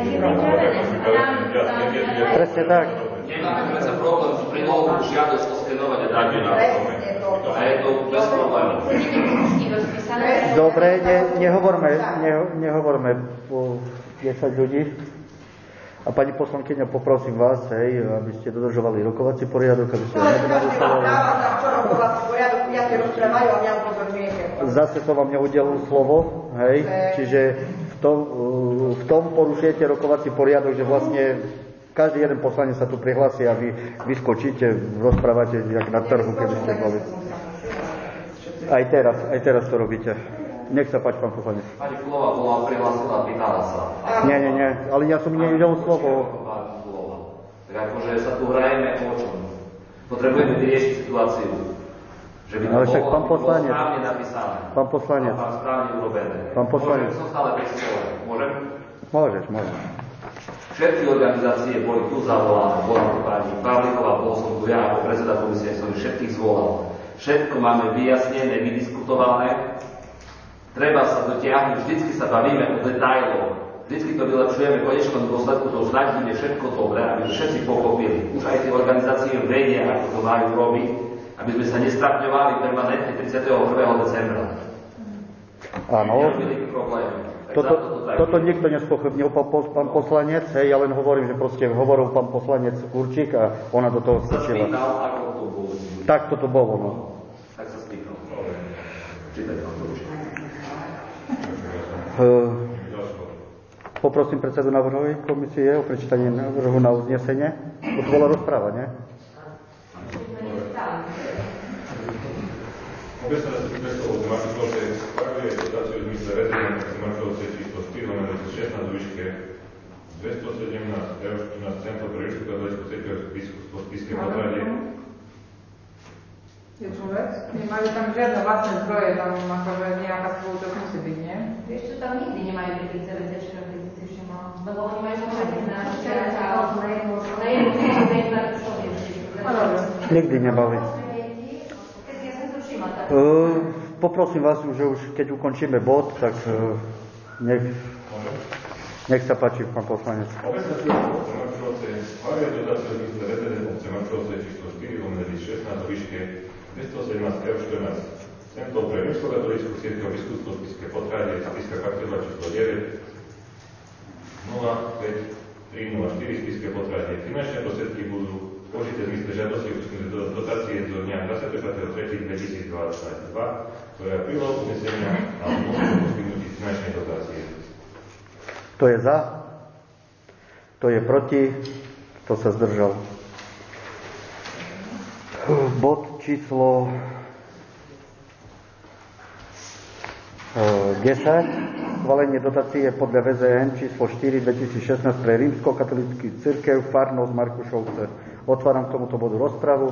Presne tak. Nemáme predsa problém s prílohou žiadosť oskenovať a dať na a je to bez problémov. Dobre, nehovorme po 10 ľudí. A pani poslankyňa, poprosím vás, hej, aby ste dodržovali rokovací poriadok, aby ste nenarušovali. Zase som vám neudelil slovo, hej, čiže v tom porušujete rokovací poriadok, že vlastne každý jeden poslanec sa tu prihlási a vy vyskočíte, rozprávate jak na trhu, keby ste boli. Aj teraz to robíte. Nech sa páči, pán poslanec. Pani Kulová bola prihlásila, pýtala sa. Nie, ale ja som neudelil slovo. Tak akože sa tu hrajeme o čom? Potrebujeme vyriešiť situáciu. Že by to bolo správne napísané. Pán poslanec. A správne urobené. Pán poslanec. Môžem som stále pri stole. Môžem? Môžeš. Všetky organizácie boli tu zavolané. Bola tu pani Pavlíková, bol som tu ja ako predseda komisie, som všetkých zvolal. Všetko máme vyjasnené, vydiskutované. Treba sa dotiahnuť, vždycky sa bavíme o detailoch. Vždycky to vylepšujeme, v konečnom dôsledku to už bude všetko dobré, aby všetci pochopili. Už aj tie organizácie vedia, ako to majú robiť, aby sme sa nestrapňovali permanentne 31. decembra. Áno. Toto nikto nespochybnil, pán poslanec, hej, ja len hovorím, že proste hovoril pán poslanec Kurčík a ona do toho skočila. Sa spýtal, ako to bolo. Tak toto bolo, no. Tak sa spýtal. Čítajte vám to už. Poprosím predsedu návrhovej komisie o prečítanie návrhu na uznesenie. To bola rozpráva, nie? Obecná súčasťou od Marčovce spravuje dotáciu v zmysle rezervy Marčovce číslo 4/2016 v výške 217 eur 14 centov pre Rímsku katolícku cirkev biskupstvo Spišské Podhradie. Je čo vec? Nemajú tam žiadne vlastné zdroje, tam akože nejaká spoločnosť musí byť, nie? Vieš čo, tam nikdy nemajú byť tie CVC-čky, keď si si všimol. Lebo oni majú všetky na Nikdy nebali. Poprosím vás, že už keď ukončíme bod, tak nech sa páči, pán poslanec. Obecná súčasť Marčovce schváluje dotáciu v zmysle rezervy obce Marčovce číslo 4/2016 v výške 217 eur 14 centov pre Rímsku katolícku cirkev biskupstvo Spišské Podhradie, Spišská kapitola číslo 9 05304 Spišské Podhradie. Finančné prostriedky budú použité v zmysle žiadosti o dotácie do dňa 25.3.2022, ktorá je prílohou uznesenia a zmluvy o poskytnutí finančnej dotácie. Kto je za? Kto je proti? Kto sa zdržal? Bod číslo 10. Schválenie dotácie podľa VZN číslo 4/2016 pre rímskokatolícku cirkev farnosť Markušovce. Otváram k tomuto bodu rozpravu.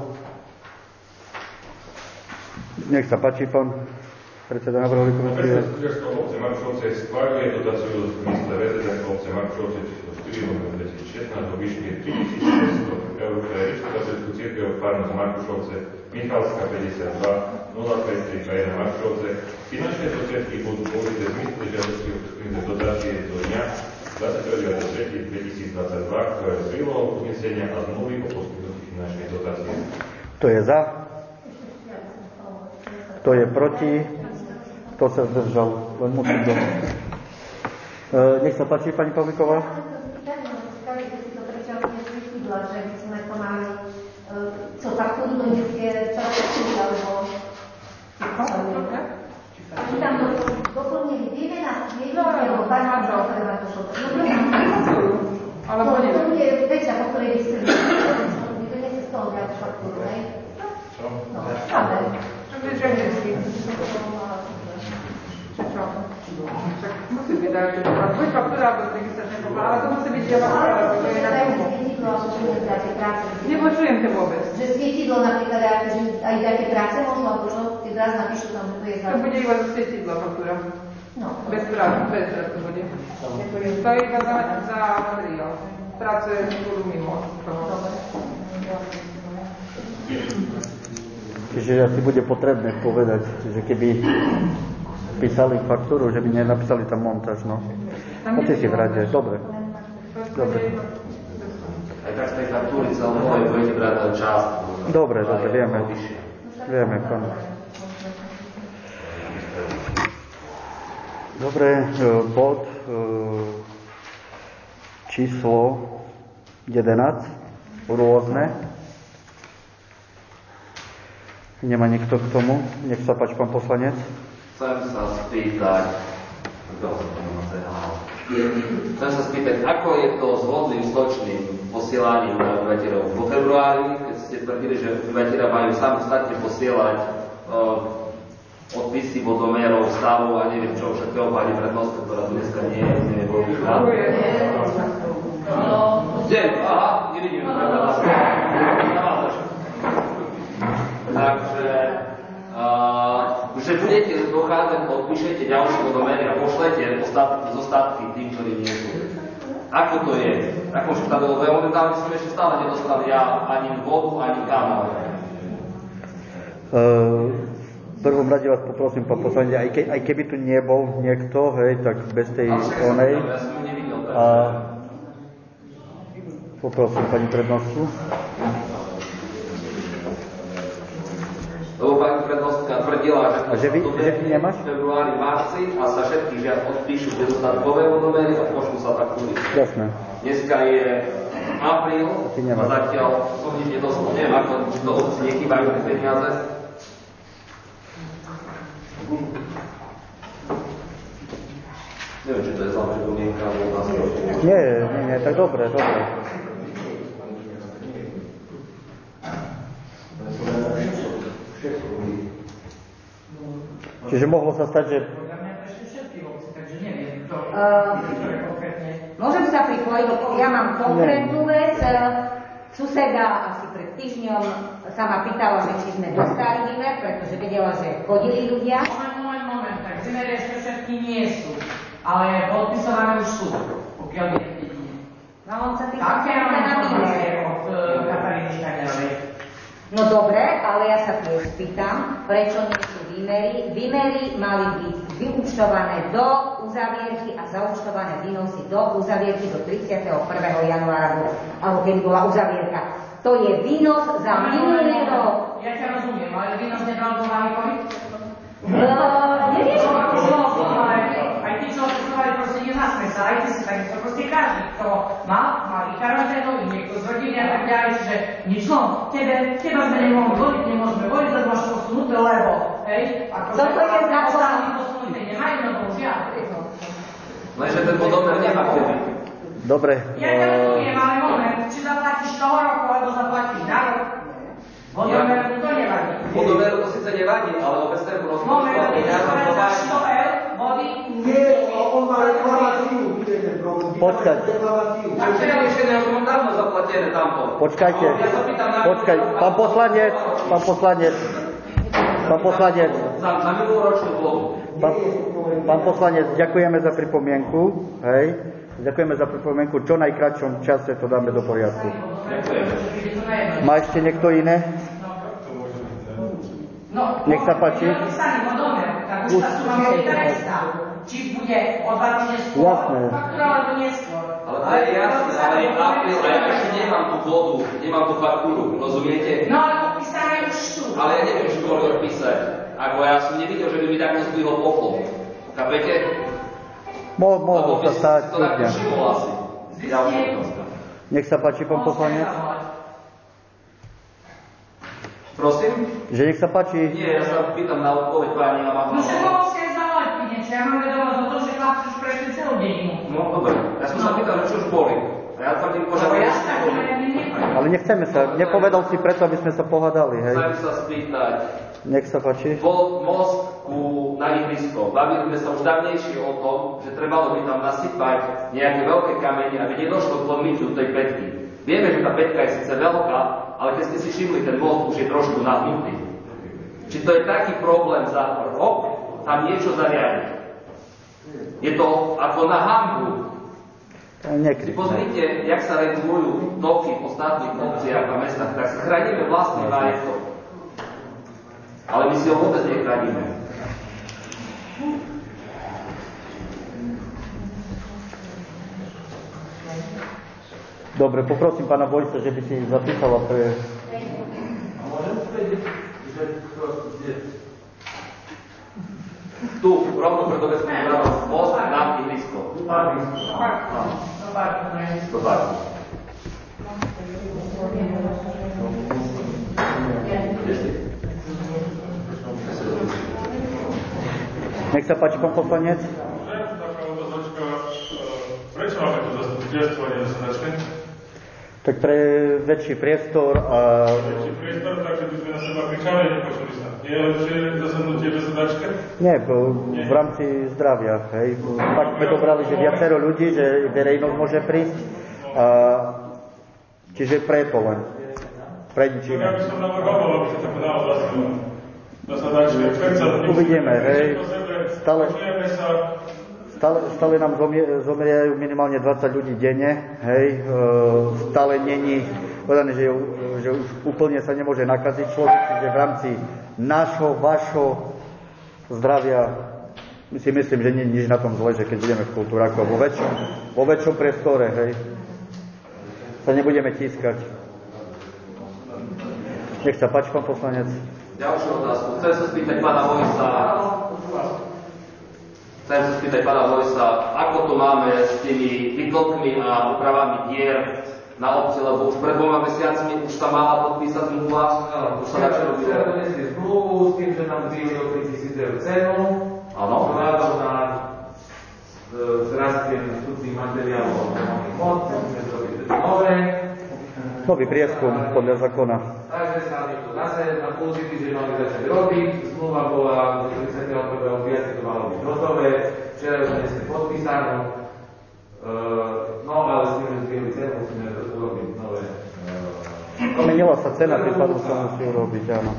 Nech sa páči, pán predseda návrhovej komisie. Obecné obce Markušovce schváľuje dotáciu v zmysle VZN obce Markušovce číslo 4/2016 vo výške 3600 eur pre rímskokatolícku cirkev farnosť Markušovce Michalská 52 053 Markušovce. Finančné prostriedky budú použité v zmysle žiadosti o poskytnutie dotácie do dňa 29.3.2022, ktoré je prílohou uznesenia a zmluvy o poskytnutí finančnej dotácie. Kto je za? Kto je proti? Kto sa zdržal? Len musím doma. Nech sa páči, pani Pavlíková. Že by sme to mali co faktúru do detské časy, alebo oni tam doplnili výmena sviednosti alebo farmáčov, ktoré má to šlo. Alebo nie. To bude väčšia, po ktorej by ste my to nechce z toho brať faktúru, hej? Čo? No, stále. Čo bude ženievský? Či čo? Však musí byť dajú, že to má buď faktúra, alebo registračné poklad, ale to musí byť iba faktúra, to je na tomu. Nepočujem te vôbec. Že svietidlo napríklad, že aj také práce možno, alebo čo, keď raz napíšu tam, že to je za... To bude iba zo svietidla faktúra. No. Bez práv to bude. To je iba za materiál. Práce budú mimo toho. Čiže asi bude potrebné povedať, že keby písali faktúru, že by nenapísali tam montáž, no. Poďte si v rade, dobre. Aj tak z tej faktúry celkovej budete brať len časť. Dobre, vieme. Vieme, pán. Dobre, bod číslo 11, rôzne. Nemá nikto k tomu? Nech sa páči, pán poslanec. Chcem sa spýtať, ako je to s vodným stočným posielaním obyvateľov. Vo februári, keď ste tvrdili, že obyvateľia majú samostatne posielať odpisy vodomierov, stavov a neviem čo, všetkého pani prednostka, ktorá tu dneska nie je dôležitá. Aha, nevidím, takže že budete dochádzať, odpíšete ďalšie vodomery a pošlete zostatky tým, ktorí nie sú. Ako to je? Ako už tam bolo, momentálne som ešte stále nedostal ja ani vodu, ani kanál. V prvom rade vás poprosím, pán poslanec, aj keby tu nebol niekto, hej, tak bez tej onej. A poprosím pani prednostku. Lebo pani prednostka tvrdila, že ty nemáš? V februári, marci a sa všetky žiad odpíšu nedostatkové vodomery a pošlú sa faktúry. Jasné. Dneska je apríl a zatiaľ som nič nedostal. Neviem, ako to obci nechýbajú tie peniaze. Neviem, či to je zlá pripomienka alebo otázka. Nie, tak dobre. Čiže mohlo sa stať, že... Môžem sa pripojiť, ja mám konkrétnu vec. Suseda asi pred týždňom sa ma pýtala, že či sme dostali výmer, pretože vedela, že chodili ľudia. Moment, tak výmery ešte všetky nie sú, ale podpisované už sú, pokiaľ je vidíme. No on sa pýtal, také máme informácie od Kataríny Štajnerovej. No dobre, ale ja sa tiež spýtam, prečo nie sú výmery. Výmery mali byť vyúčtované do uzavierky a zaúčtované výnosy do uzavierky do 31. januára, alebo kedy bola uzavierka. To je výnos za minulý rok. Ja ťa rozumiem, ale výnos nebral do váhy COVID? Nevieš, aj tí, čo odpisovali, proste nezasme sa, aj ty si takisto, proste každý, kto mal i každého, i niekto z rodiny a tak ďalej, čiže nič, no, teba sme nemohli voliť, nemôžeme voliť, lebo máš posunuté, lebo, hej, akože, toto je zákon. Ostatní posunuté nemajú, no bohužiaľ. Lenže ten vodomer nemá kedy. Dobre. Ja ťa rozumiem, ale moment, či zaplatíš toho roku, alebo zaplatíš na rok. Vodomeru to nevadí. Vodomeru to síce nevadí, ale bez toho rozpočtu. Moment, keď to za 100 eur vody... Nie, on má reklamáciu, kde je ten problém. Počkať. Takže ja ešte mám dávno zaplatené tamto. Počkajte. Pán poslanec. Za minuloročnú vodu. Pán poslanec, ďakujeme za pripomienku, hej. Ďakujeme za pripomienku. Čo najkratšom čase to dáme do poriadku. Má ešte niekto iné? Nech sa páči. Tak už tá suma bude trestná. Či bude o 2 týždne skôr, faktúra alebo neskôr. Ale to je jasné, ale je apríl a ja ešte nemám tú vodu, nemám tú faktúru, rozumiete? No ale odpísané už sú. Ale ja neviem, čo boli odpísať. Ako ja som nevidel, že by mi takto zdvihol poklop. Kapete? Mohol sa stať. To takto všimol asi. Nech sa páči, pán poslanec. Prosím? Že nech sa páči. Nie, ja sa pýtam na odpoveď pani a mám... No však mohol si aj zavolať niečo, ja mám vedomosť o tom, že chlapci už prešli celú dedinu. No, dobre. Ja som sa pýtal, že čo už boli. A ja tvrdím, že ešte boli. Ale nechceme sa. Nepovedal si preto, aby sme sa pohádali, hej. Chcem sa spýtať. Nech sa páči. Bol most na ihrisko. Bavili sme sa už dávnejšie o tom, že trebalo by tam nasypať nejaké veľké kamene, aby nedošlo k odmytiu tej pätky. Vieme, že tá pätka je síce veľká, ale keď ste si všimli, ten most už je trošku nahnutý. Či to je taký problém za rok, tam niečo zariadiť. Je to ako na hanbu. Si pozrite, jak sa regulujú toky v ostatných obciach a mestách, tak chránime vlastný majetok. Ale my si ho vôbec nechránime. Dobre, poprosím pána Bojsa, že by si zapísala pre... A môžem vedieť, že tu, rovno pred obecným hradom, most na ihrisko. Do parku. Nech sa páči, pán poslanec. Taká otázočka, prečo máme to zastupiteľstvo a nie zasadačke? Tak pre väčší priestor a... Väčší priestor, takže by sme na seba kričali, nepočuli sa. Nie je lepšie zasadnutie v zasadačke? Nie, v rámci zdravia. Hej. Tak sme dobrali, že viacero ľudí, že verejnosť môže prísť. A... Čiže preto len. Pre nič iné. Ja by som navrhoval, aby sa to podalo zasadačke. Uvidíme, hej. Stále nám zomriajú minimálne 20 ľudí denne, hej. Stále není povedané, že už úplne sa nemôže nakaziť človek, čiže v rámci nášho, vašho zdravia si myslím, že nie je nič na tom zle, že keď budeme v kultúraku vo väčšom priestore, hej, sa nebudeme tískať. Nech sa páči, pán poslanec. Ďalšiu otázku. Chcem sa spýtať pána Vojsa, ako to máme s tými vytlkmi a úpravami dier na obci, lebo už pred 2 mesiacmi už sa mala podpísať zmluva, už sa začalo byť. Včera donesli zmluvu s tým, že nám zvýšili o 3 000 eur cenu. Áno. Vzhľadom na zrastie vstupných materiálov a fond, musíme zrobiť nové. Nový prieskum podľa zákona. Takže sa mi to zase na pulzity, že mali začať robiť. Zmluva bola do 31.5. to malo byť hotové. Včera donesli podpísanú. No ale s tým, že zvýšili cenu, musíme urobiť nové. Menila sa cena, tým pádom sa musí urobiť, áno.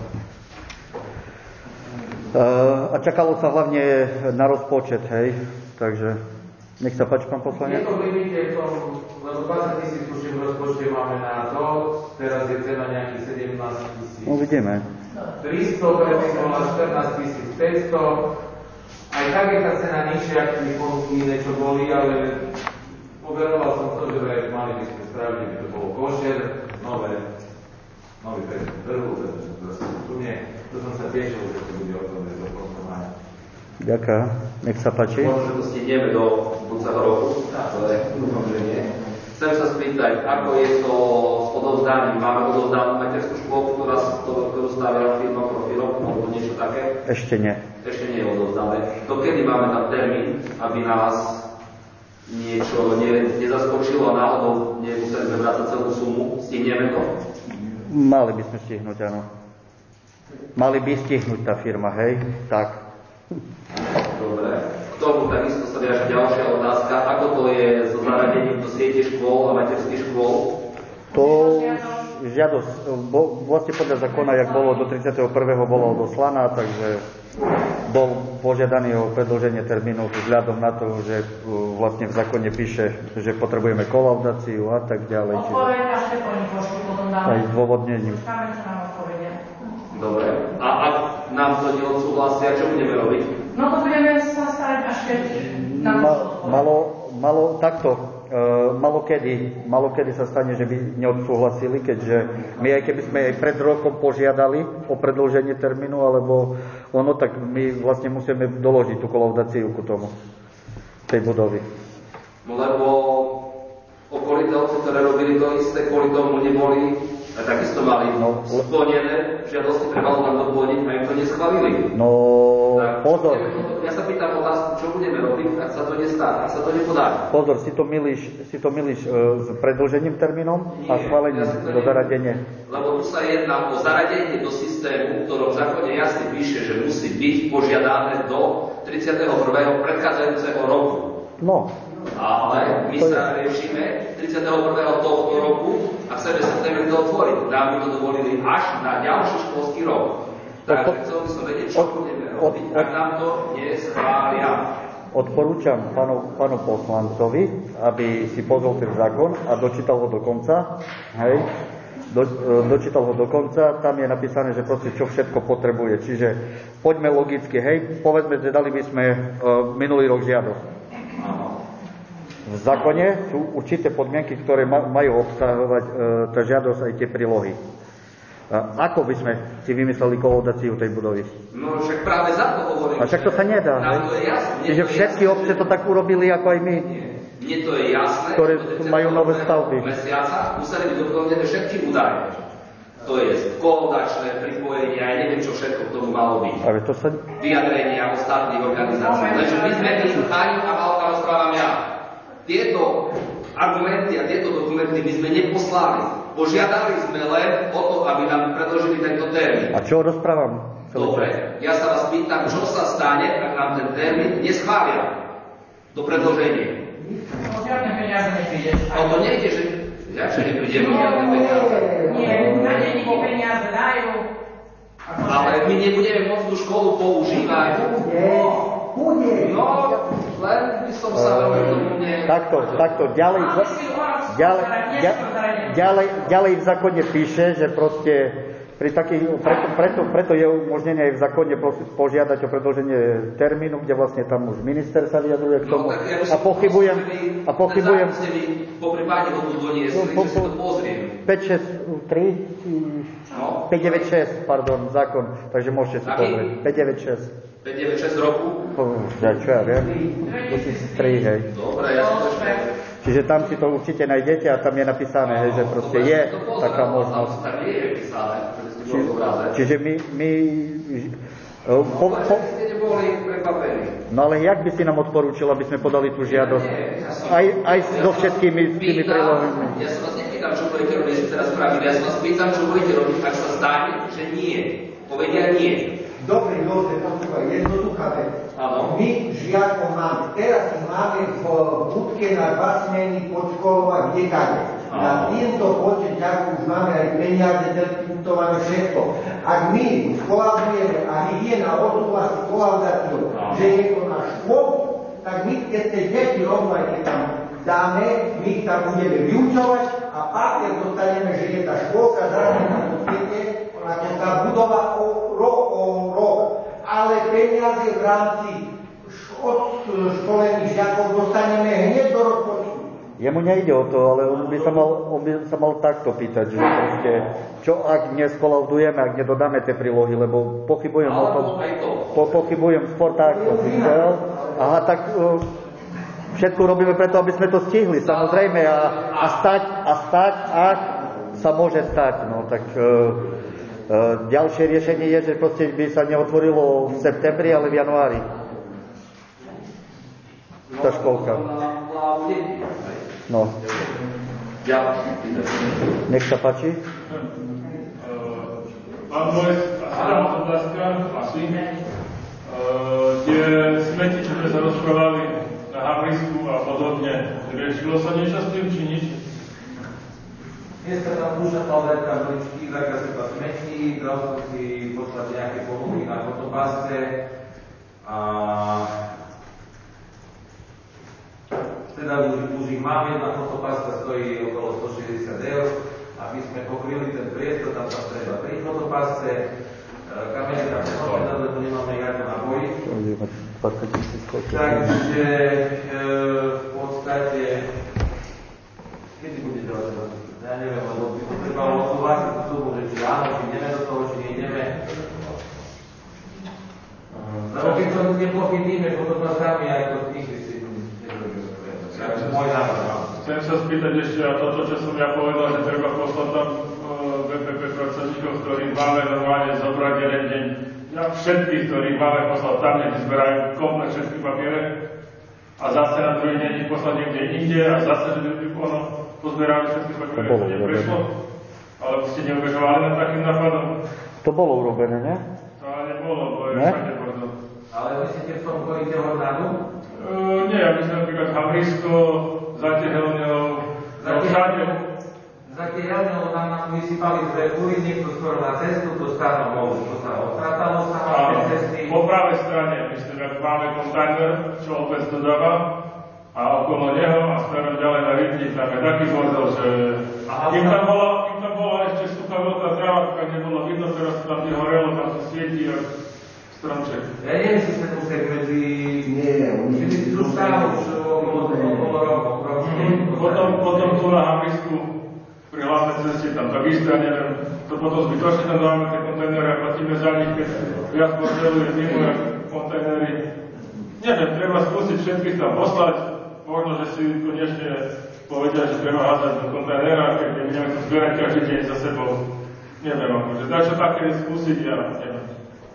A čakalo sa hlavne na rozpočet, hej, takže nech sa páči, pán poslanec. Je to v limite v tom, lebo 20 000 tuším v rozpočte máme na to, teraz je cena nejakých 17 000. Uvidíme. 300, predtým bola 14 500. Aj tak je tá cena nižšia, ak mi ponúky niečo boli, ale poveroval som to, že mali by sme spraviť, by to bolo košer, nový predtým trhu, to som sa tešil, že to bude o tom, že to potom aj. Ďakujem, nech sa páči. Možno, že to stihneme do budúceho roku, ale dúfam, že nie. Chcem sa spýtať, ako je to s odovzdaním. Máme odovzdanú materskú školu, ktorú stavila firma Profilov, alebo niečo také? Ešte nie. Ešte nie je odovzdané. Dokedy máme tam termín, aby nás niečo nezaskočilo a náhodou nemuseli sme vrácať celú sumu? Stihneme to? Mali by sme stihnúť, áno. Mali by stihnúť tá firma, hej? Tak. Dobre. K tomu takisto sa viaže ďalšia otázka. Ako to je so zaradením do siete škôl a materských škôl? To žiadosť, vlastne podľa zákona, jak bolo do 31. bola odoslaná, takže bol požiadaný o predĺženie termínu vzhľadom na to, že vlastne v zákone píše, že potrebujeme kolaudáciu a tak ďalej. Odpoveď a Štefoni pošli potom dáme. Aj zdôvodnením. Počkáme, čo nám odpovedia. Dobre. A ak nám to neodsúhlasia, čo budeme robiť? No to budeme sa starať až keď nám Malo kedy sa stane, že by neodsúhlasili, keďže my aj keby sme aj pred rokom požiadali o predĺženie termínu, alebo ono, tak my vlastne musíme doložiť tú kolaudáciu ku tomu, tej budovy. Lebo okolité obce, ktoré robili to isté, kvôli tomu neboli, a takisto mali splnené žiadosti, trebalo nám doplniť a im to neschválili. No, tak, pozor. Ja sa pýtam otázku, čo budeme robiť, ak sa to nestane, ak sa to nepodarí. Pozor, si to milíš s predĺžením termínom a schválením do zaradenia. Lebo tu sa jedná o zaradenie do systému, v ktorom v zákone jasne píše, že musí byť požiadané do 31. predchádzajúceho roku. No. Ale my sa riešime 31. tohto roku a chceme septembri to otvoriť. Nám by to dovolili až na ďalší školský rok. Takže chcel by som vedieť, čo budeme robiť, ak nám to neschvália. Odporúčam pánu poslancovi, aby si pozrel ten zákon a dočítal ho do konca. Hej. dočítal ho do konca, tam je napísané, že proste čo všetko potrebuje. Čiže poďme logicky, hej, povedzme, že dali by sme minulý rok žiadosť. V zákone sú určité podmienky, ktoré majú obsahovať tá žiadosť aj tie prílohy. Ako by sme si vymysleli kolaudáciu tej budovy? No však práve za to hovorím. A však to sa nedá, hej? Čiže všetky obce to tak urobili, ako aj my. Mne to je jasné, ktoré majú nové stavby. Mesiaca museli byť doplnené všetky údaje. To je kolaudačné pripojenie, aj neviem, čo všetko k tomu malo byť. Ale to sa... Vyjadrenia ostatných organizácií. Takže my sme Chaňu a Malka rozprávam ja. Tieto argumenty a tieto dokumenty my sme neposlali. Požiadali sme len o to, aby nám predložili tento termín. A čo rozprávam? Dobre, ja sa vás pýtam, čo sa stane, ak nám ten termín neschvália do predloženia. No, žiadne peniaze nepríde. Ale to nejde, že nepríde žiadne peniaze. Nie, na denníky peniaze dajú. Ale my nebudeme môcť tú školu používať. Bude. No, len by som sa veľmi Takto, ďalej v zákone píše, že proste pri takých, preto je umožnenie aj v zákone požiadať o predĺženie termínu, kde vlastne tam už minister sa vyjadruje k tomu. A pochybujem. Po prípade ho tu doniesli, že si to pozriem. 596, pardon, zákon, takže môžete si pozrieť. 596 roku? Čo ja viem, 2003, hej. Dobre, ja som to ešte... Čiže tam si to určite nájdete a tam je napísané, hej, že proste je taká možnosť. Čiže my no ale jak by si nám odporúčil, aby sme podali tú žiadosť? Aj so všetkými tými prílohami. Ja sa vás nepýtam, čo budete robiť, že teraz spravili. Ja sa vás pýtam, čo budete robiť, ak sa stane, že nie. Povedia nie. Dobre, počúvaj, jednoduchá vec. My žiakov máme. Teraz ich máme v budke na 2 smeny pod školou a kdekade. Na tento počet žiakov už máme aj peniaze, certifikované všetko. Ak my skolaudujeme a hygiena odsúhlasí kolaudáciu, že je to na školu, tak my keď tie deti rovno aj keď tam dáme, my ich tam budeme vyučovať a papier dostaneme, že je tá školka zrazená do siete, ako tá budova o rok. Ale peniaze v rámci školených žiakov dostaneme hneď do rozpočtu. Jemu nejde o to, ale on by sa mal takto pýtať, že proste, čo ak neskolaudujeme, ak nedodáme tie prílohy, lebo pochybujem o tom, pochybujem skôr takto. Aha, tak všetko robíme preto, aby sme to stihli, samozrejme, a stať, ak sa môže stať, no tak... ďalšie riešenie je, že proste by sa neotvorilo v septembri, ale v januári. Tá školka. No. Nech sa páči. Pán Boris, asi dám otázka, asi. Tie smeti, čo sme sa rozprávali na Havrisku a podobne, riešilo sa niečo s tým, či nič? Dneska tam už napadá tam bličky, zakaz iba smetí, dal som si v podstate nejaké ponuky na fotopasce a teda už ich máme, jedna fotopasca stojí okolo 160 € a my sme pokryli ten priestor, tam sa treba 3 fotopasce, kamery tam nemáme, to nemáme ako na boji. Takže v podstate, kedy bude ďalšie? Ja neviem, lebo by to trebalo odsúhlasiť tú sumu, že či áno, či ideme do toho, či nejdeme. Lebo keď to nepochybíme, potom to sami aj to nikdy si nerobíme. Takže môj návrh. Chcem sa spýtať ešte a toto, čo som ja povedal, že treba poslať tam VPP pracovníkov, ktorých máme normálne zobrať jeden deň. Ja všetkých, ktorých máme poslať tam, nech zberajú komplet všetky papiere a zase na druhý deň ich poslať niekde inde a zase, že by pozbierali všetky papiere, to neprešlo. Ale ste neubežovali nad takým nápadom? To bolo urobené, ne? To ale nebolo, bo je všade bordel. Ale myslíte v tom koríte Hornádu? Nie, ja myslím napríklad Havrisko, Zatehelňov, všade. Zatehelňov tam nám vysypali dve fúry, niekto skoro na cestu, to stále bolo, to sa odtratalo sa na tej cesty. Po pravej strane, myslím, ak máme kontajner, čo obec dodáva, a okolo neho a smerom ďalej na Rybník, tam je taký bordel, že kým tam bola ešte suchá veľká tráva, tak nebolo vidno, teraz tam vyhorelo, tam sa svietí a stromček. Ja neviem, či sa musieť medzi... Čiže si tu stále už okolo rokov. Potom tu na Hamrisku pri hlavnej ceste, tam takisto, ja neviem, to potom zbytočne tam dávame tie kontajnery a platíme za nich, keď viac bordelu je mimo kontajnery. Neviem, treba skúsiť všetkých tam poslať, možno, že si konečne povedia, že treba hádzať do kontajnera, keď nebudeme to zbierať každý deň za sebou. Neviem, akože dačo také skúsiť, ja neviem.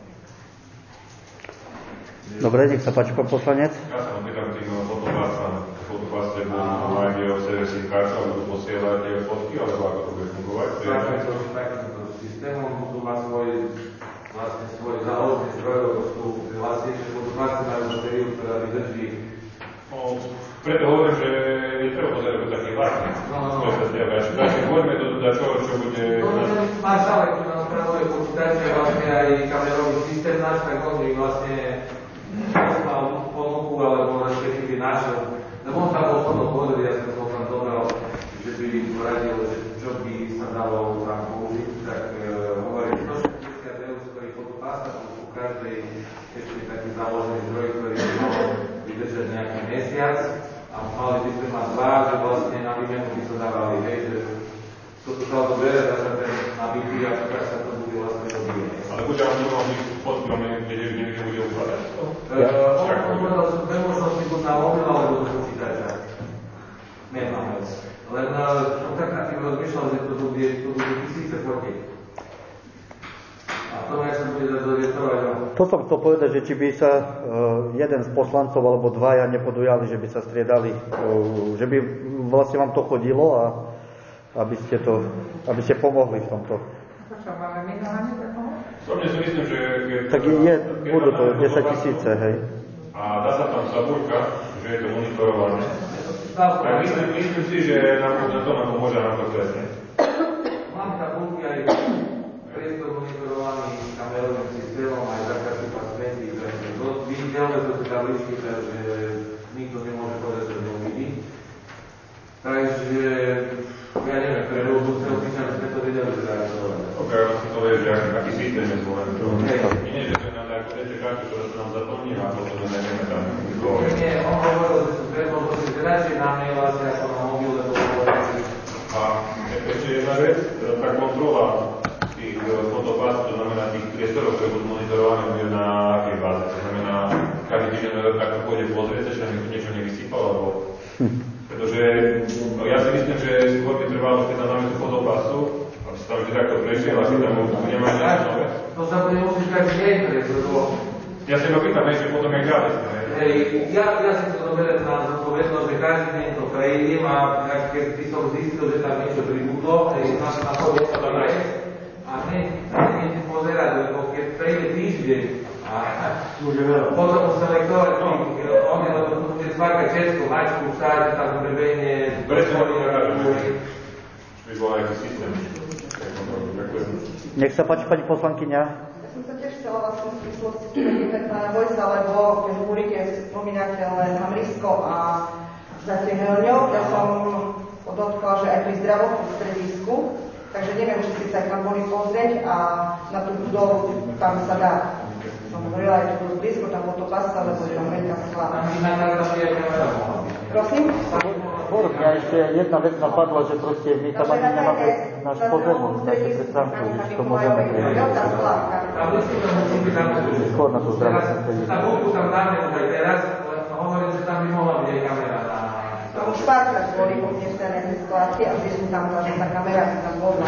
Dobre, nech sa páči, pán poslanec. Ja sa opýtam tým fotopaste, máte o servisných kartách, budú posielať tie fotky, alebo ako to bude fungovať? Takýmto systémom budú mať svoj záložný zdroj, lebo sú hlasnejšie fotopasty majú batériu, ktorá vydrží. Preto hovorím, že je treba pozerať ako taký hlasný. Takže poďme do čoho, čo bude... Máš ale, keď nám spravuje počítače, vlastne aj kamerový systém náš, tak on mi vlastne mal ponuku, alebo respektíve našiel. Lebo on tam bol potom pozrieť, ja som tam zobral, že by poradil, čo by sa dalo tam použiť, tak hovorím, 160 eur stojí fotopasta, u každej ešte taký záložený zdroj, ktorý by mal vydržať nejaký mesiac a mali by sme mať dva, že vlastne na výmenu by sa dávali, hej, že toto sa to bere, dá sa ten nabitý a tak sa to bude vlastne dobíjať. Ale bude vám to mohli fotky, keď niekde bude ukladať? On povedal, že dve možnosti buď na mobil, alebo do počítača. Nemáme. Len som tak na tým rozmýšľal, že to bude tisíce fotiek. A to jak sa bude zadorientovať. To som chcel povedať, že či by sa jeden z poslancov alebo dvaja nepodujali, že by sa striedali, že by vlastne vám to chodilo a aby ste pomohli v tomto. Čo máme my na hane takoho? Sobne si myslím, že... Tak budú to 10 000, hej. A dá sa tam tabulka, že je to monitorované. Tak myslím si, že nám to pomôže nám to presne. Mám tabulky aj priestor monitorovaný kamerovým systémom, aj zákazky pacienti, takže viditeľné to sú tabličky, takže nikto nemôže povedať, že neuvidí. Takže ja neviem, pre budúceho týždňa sme to vedeli zrealizovať. Ok, ja som to vedel, že taký systém je zvolený. Nie, že to je nám ako kartu, ktorá sa nám zaplní a potom to nevieme tam. Nie, on hovoril, že sú dve možnosti, že radšej na mail asi ako na mobil, lebo a ešte jedna vec, tá kontrola tých fotopásov, to znamená tých priestorov, ktoré budú monitorované, bude na akej báze? To znamená, každý týždeň takto pôjde pozrieť, či nám niečo nevysypalo, alebo... Pretože ja si myslím, že skôr by trvalo, keď tam dáme tú fotopasu, aby sa tam vždy takto prešiel, až tam budeme mať niečo nové. To sa bude musieť každý deň prejsť, lebo... Ja si ho pýtam, že potom je ďalej. Ja si to doberiem na zodpovednosť, že každý deň to prejdem a keď by som zistil, že tam niečo pribudlo, na chodie sa tam prejsť a hneď si pozerať, lebo keď prejde týždeň a potom sa lektovať, on je to bude spákať všetko, mačku, vsáť, tam prebehne, by bol aj systém. Nech sa páči, pani poslankyňa. Ja som sa tiež chcela vlastne v súvislosti s tým pána Vojsa, lebo keď hovoríte, spomínate len Hamrisko a Zatiehelňov, ja som podotkla, že aj pri zdravotnom stredisku, takže neviem, či ste sa tam boli pozrieť a na tú budovu tam sa dá. Som hovorila, je to dosť blízko, tam bolo to pasta, lebo je tam veľká skla. Prosím? Mňa ešte jedna vec napadla, že proste my tam ani nemáme náš pozemok, naše predstavky, že to môžeme prejsť. Skôr na to zdravotné stredisku. Tá budku tam dáme už aj teraz, hovorím, že tam by mohla byť aj kamera na... To už párkrát boli pomiešané tie skladky a vždy sú tam tá kamera, tam bola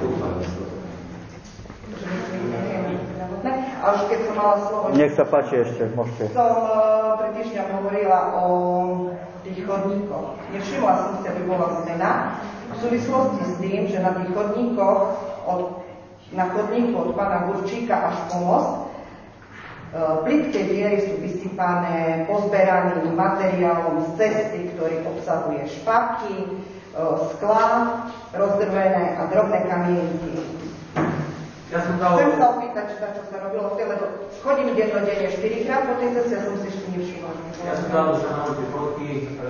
a už keď som mala slovo... Nech sa páči ešte, môžete. Som pred týždňom hovorila o tých chodníkoch. Nevšimla som si, aby bola zmena v súvislosti s tým, že na tých chodníkoch, na chodníku od pána Gurčíka až po most, plitké diery sú vysypané pozberaným materiálom z cesty, ktorý obsahuje špatky, sklá, rozdrvené a drobné kamienky. Chcem sa opýtať, čo sa robilo v tej, lebo chodím dennodenne 4-krát po tej ceste, ja som si ešte nevšimla. Ja som skladu, že máme tie fotky,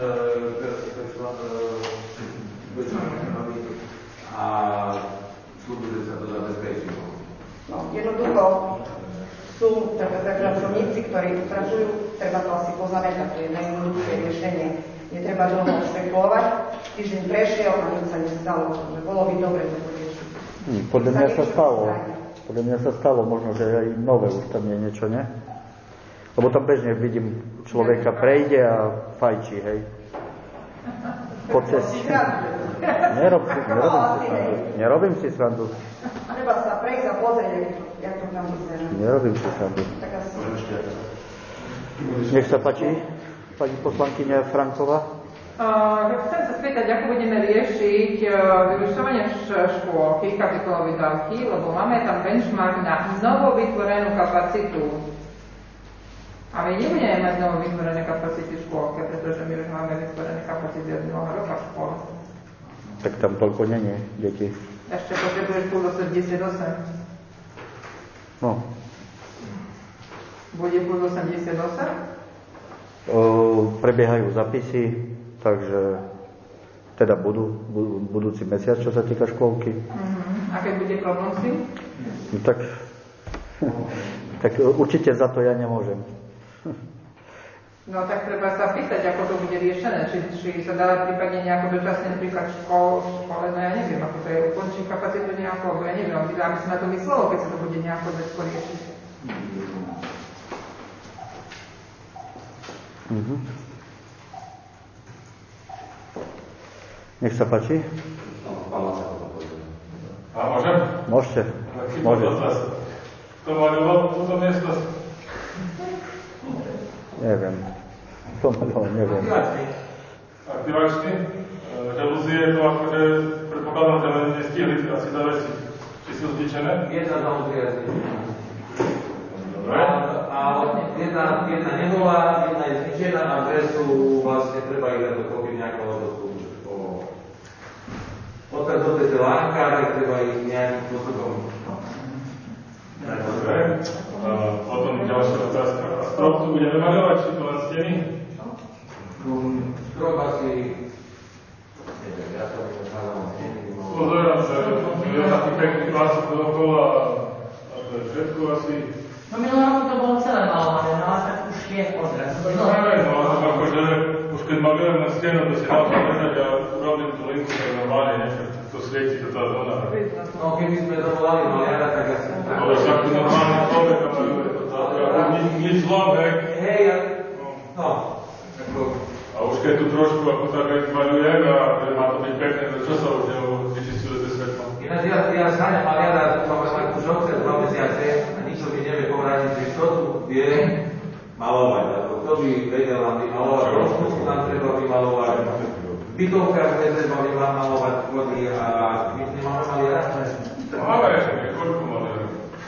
a slúbu, že sa to zabezpečí. No, jednoducho sú pracovníci, ktorí pracujú, treba to asi poznamenať, to je najjednoduchšie riešenie. Netreba dlho špekulovať, týždeň prešiel a nič sa nestalo, že bolo by dobre to poriešiť. Podľa mňa sa stalo, možno, že aj nové už tam je niečo, ne? Lebo tam bežne vidím, človeka prejde a fajčí, hej. Po ceste. Nerobím si srandu. Treba sa prejsť a pozrieť, jak to tam vyzerá. Nerobím si srandu. Nech sa páči, pani poslankyňa Franková. Chcem sa spýtať, ako budeme riešiť vyvyšovanie škôlky, kapitolové dávky, lebo máme tam benchmark na novovytvorenú kapacitu. A my nebudeme mať novovytvorené kapacity v škôlke, pretože my už máme vytvorené kapacity od minulého roka v škole. Tak tam toľko nie, deti. Ešte potrebuješ púl 88. No. Bude púl 88? Prebiehajú zapisy, takže teda budúci mesiac, čo sa týka škôlky. A keď bude problém s tým? No, tak určite za to ja nemôžem. No tak treba sa pýtať, ako to bude riešené. Či sa dá prípadne nejako dočasne napríklad škole, no ja neviem, ako to je, ukončiť kapacitu nejako, alebo ja neviem, aby sa na to myslelo, keď sa to bude nejako vecko riešiť. Nech sa páči. A môžem? Môžete. To maľoval túto miesto? Neviem. Neviem. Aktivačný? Žalúzie to akože predpokladám, že len nestihli asi zavesiť. Či sú zničené? Jedna žalúzia je zničená. Dobre. A jedna nebola, jedna je zničená a dve sú vlastne, treba ich len dokopy nejako odkiaľ do tej lánkáre, treba ich nejakým spôsobom. Dobre. Potom ďalšia otázka. A strop tu budeme maľovať, či to len steny? Strop asi... Neviem, ja som nechal steny. Pozerám sa, že je taký pekný klások dookola a to je všetko asi... No minulý roku to bolo celé malované, no a tak už je odraz. No neviem, no ale akože už keď maľujem na stenu, to si dá povedať a urobím tú linku, tak normálne, nechám to svieti, to tá zóna. No keby sme zavolali maliara, tak asi... Ale však to normálny človek a maľuje to tak, nič zlom, hej? Hej, no, ako... A už keď tu trošku ako tak maľujem a že má to byť pekné, to čo sa už vyčistuje ze svetla? Ináč ja zháňam maliara, dúfam, že už obce 2 mesiace a nič mi nevie poradiť, že kto tu vie malovať, alebo kto by vedel nám vymalovať, rozpustku nám treba vymalovať, bytovka bude treba vymalovať vody a my nemáme maliara? Máme, niekoľko maliarov.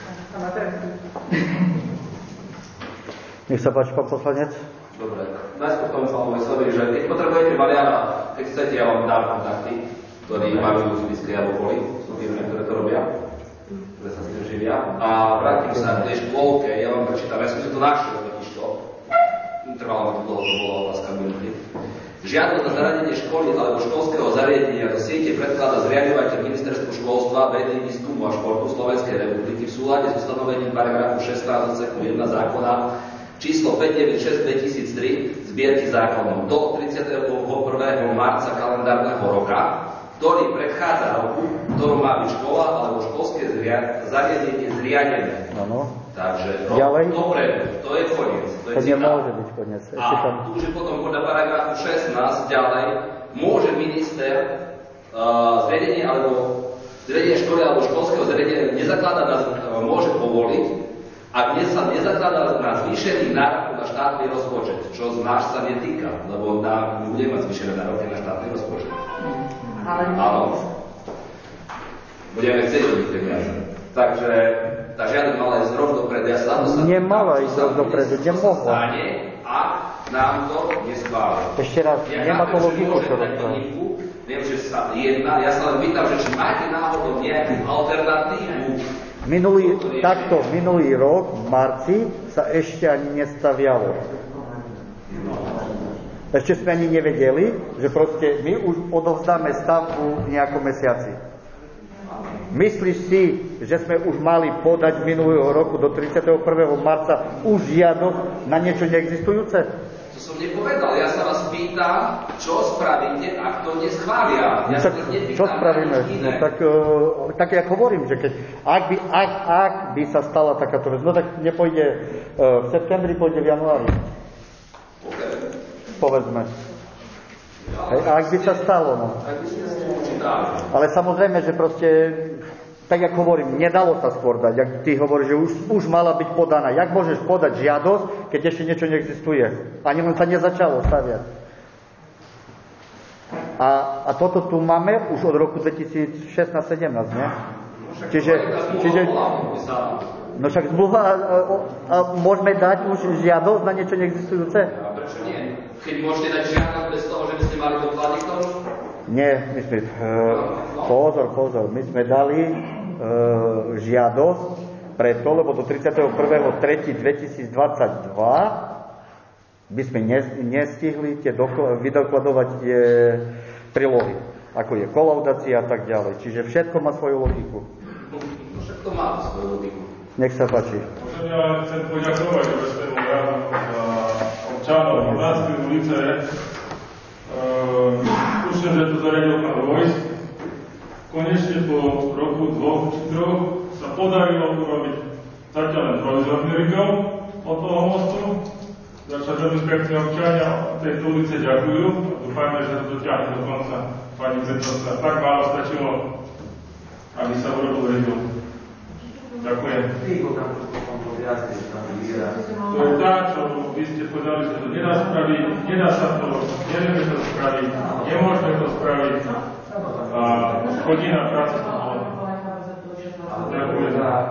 Nech sa páči, pán poslanec. Dobre, najskôr tomu pánu Veselovi, že keď potrebujete maliara, keď chcete, ja vám dám kontakty, ktorí majú v Spišskej alebo Poli, sú firmy, ktoré to robia, ktoré sa s tým živia. A vrátim sa k tej škôlke, ja vám prečítam, ja som si to našiel, totižto, trvalo mi to dlho, to bola otázka minúty. Žiadosť na zaradenie školy alebo školského zariadenia do siete predkladá zriaďovateľ Ministerstvu školstva, vedy, výskumu a športu Slovenskej republiky v súlade s ustanovením paragrafu 16 odseku 1 zákona číslo 596/2003 zbierky zákonov do 31. marca kalendárneho roka, ktorý predchádza roku, v ktorom má byť škola alebo školské zariadenie zriadené. Áno. Takže ďalej? Dopredu, to je koniec. To nemôže byť koniec. A tu už je potom podľa paragrafu 16 ďalej, môže minister zriadenie školy alebo školského zariadenia môže povoliť, ak sa nezakladá na zvýšený nárok na štátny rozpočet, čo z náš sa netýka, lebo budeme mať zvýšené nároky na štátny rozpočet. Áno. Budeme chcieť robiť peniaze. Takže tá žiadosť mala ísť rok dopredu. Ja sa nemala ísť rok dopredu, nemohla. Stane, ak nám to neschvália. Ešte raz, nemá to logiku, čo rozpráva. Viem, že sa jedná, ja sa len pýtam, že či máte náhodou nejakú alternatívu. Minulý rok v marci sa ešte ani nestavialo. No. Ešte sme ani nevedeli, že proste my už odovzdáme stavbu v nejakom mesiaci. Myslíš si, že sme už mali podať minulého roku do 31. marca už žiadosť na niečo neexistujúce? To som nepovedal. Ja sa vás pýtam, čo spravíte, ak to neschvália. Ja tak, čo spravíme? No, tak jak hovorím, že ak by sa stala takáto vec, no tak nepôjde v septembri, pôjde v januári. Povedzme. Hej, a ak by sa stalo, no. Ale samozrejme, že proste, tak jak hovorím, nedalo sa skôr dať. Jak ty hovoríš, že už mala byť podaná. Jak môžeš podať žiadosť, keď ešte niečo neexistuje? Ani len sa nezačalo staviať. A toto tu máme už od roku 2016-17, nie? Čiže no však zmluva a môžeme dať už žiadosť na niečo neexistujúce? A prečo nie? Keď môžete dať žiadosť bez toho, že by ste mali doklady k tomu? Nie, my sme, pozor, my sme dali žiadosť preto, lebo do 31.3.2022 by sme nestihli vydokladovať tie prílohy, ako je kolaudácia a tak ďalej. Čiže všetko má svoju logiku. Všetko má svoju logiku. Nech sa páči. Možno ja chcem poďakovať Obecnému rádu za občanov Hornáckej ulice. Tuším, že to zariadil pán Vojs. Konečne po roku 2 či 3 sa podarilo urobiť zatiaľ len provizorný rigel od toho mostu. Za čo veľmi pekne občania tejto ulice ďakujú. Dúfajme, že to dotiahne do konca. Pani predsedovka, tak málo stačilo, aby sa urobil rigel. Ďakujem. To je tá, čo vy ste povedali, že to nedá spraviť, nedá sa to, nevieme to spraviť, nemôžeme to spraviť a hodina práce to bolo. Ďakujem.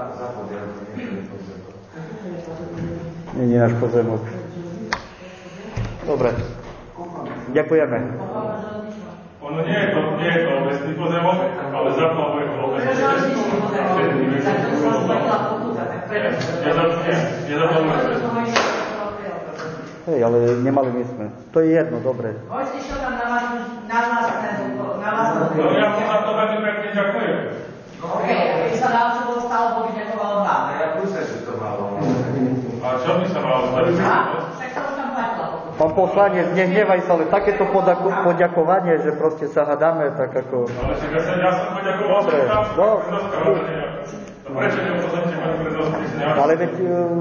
Nie náš pozemok. Dobre. Ďakujeme. Ono nie je to obecný pozemok, ale zaplavuje ho obecný Hej, ale nemali my sme. To je jedno, dobre. Vojs išiel tam na vás. No ja mu za to veľmi pekne ďakujem. OK, keď sa dal, čo bol stalo, bo by ďakoval vám. Ja púšťa, že to malo. A čo by sa malo stať? Však sa už tam platila. Pán poslanec, nehnevaj sa, ale takéto poďakovanie, že proste sa hadáme, tak ako... Ale však ja som poďakoval, dobre, že tam no. Prečo neupozorníte pani predsedovku? Ale veď...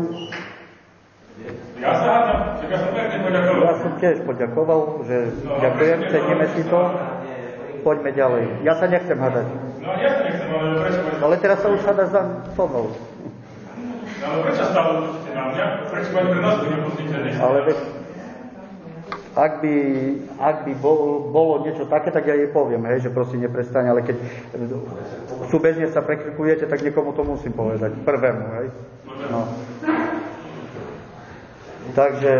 Ja sa hádam, však ja som pekne poďakoval. Ja som tiež poďakoval, že ďakujem, ceníme si to. Poďme ďalej. Ja sa nechcem hádať. No ja sa nechcem, ale prečo? Ale teraz sa už hádaš so mnou. No ale prečo stále útočíte na mňa? Prečo pani predsedovku nepustíte? Ale veď... Ak by bolo niečo také, tak ja jej poviem, hej, že prosím neprestane, ale keď súbežne sa prekrikujete, tak niekomu to musím povedať, prvému, hej. No. Takže...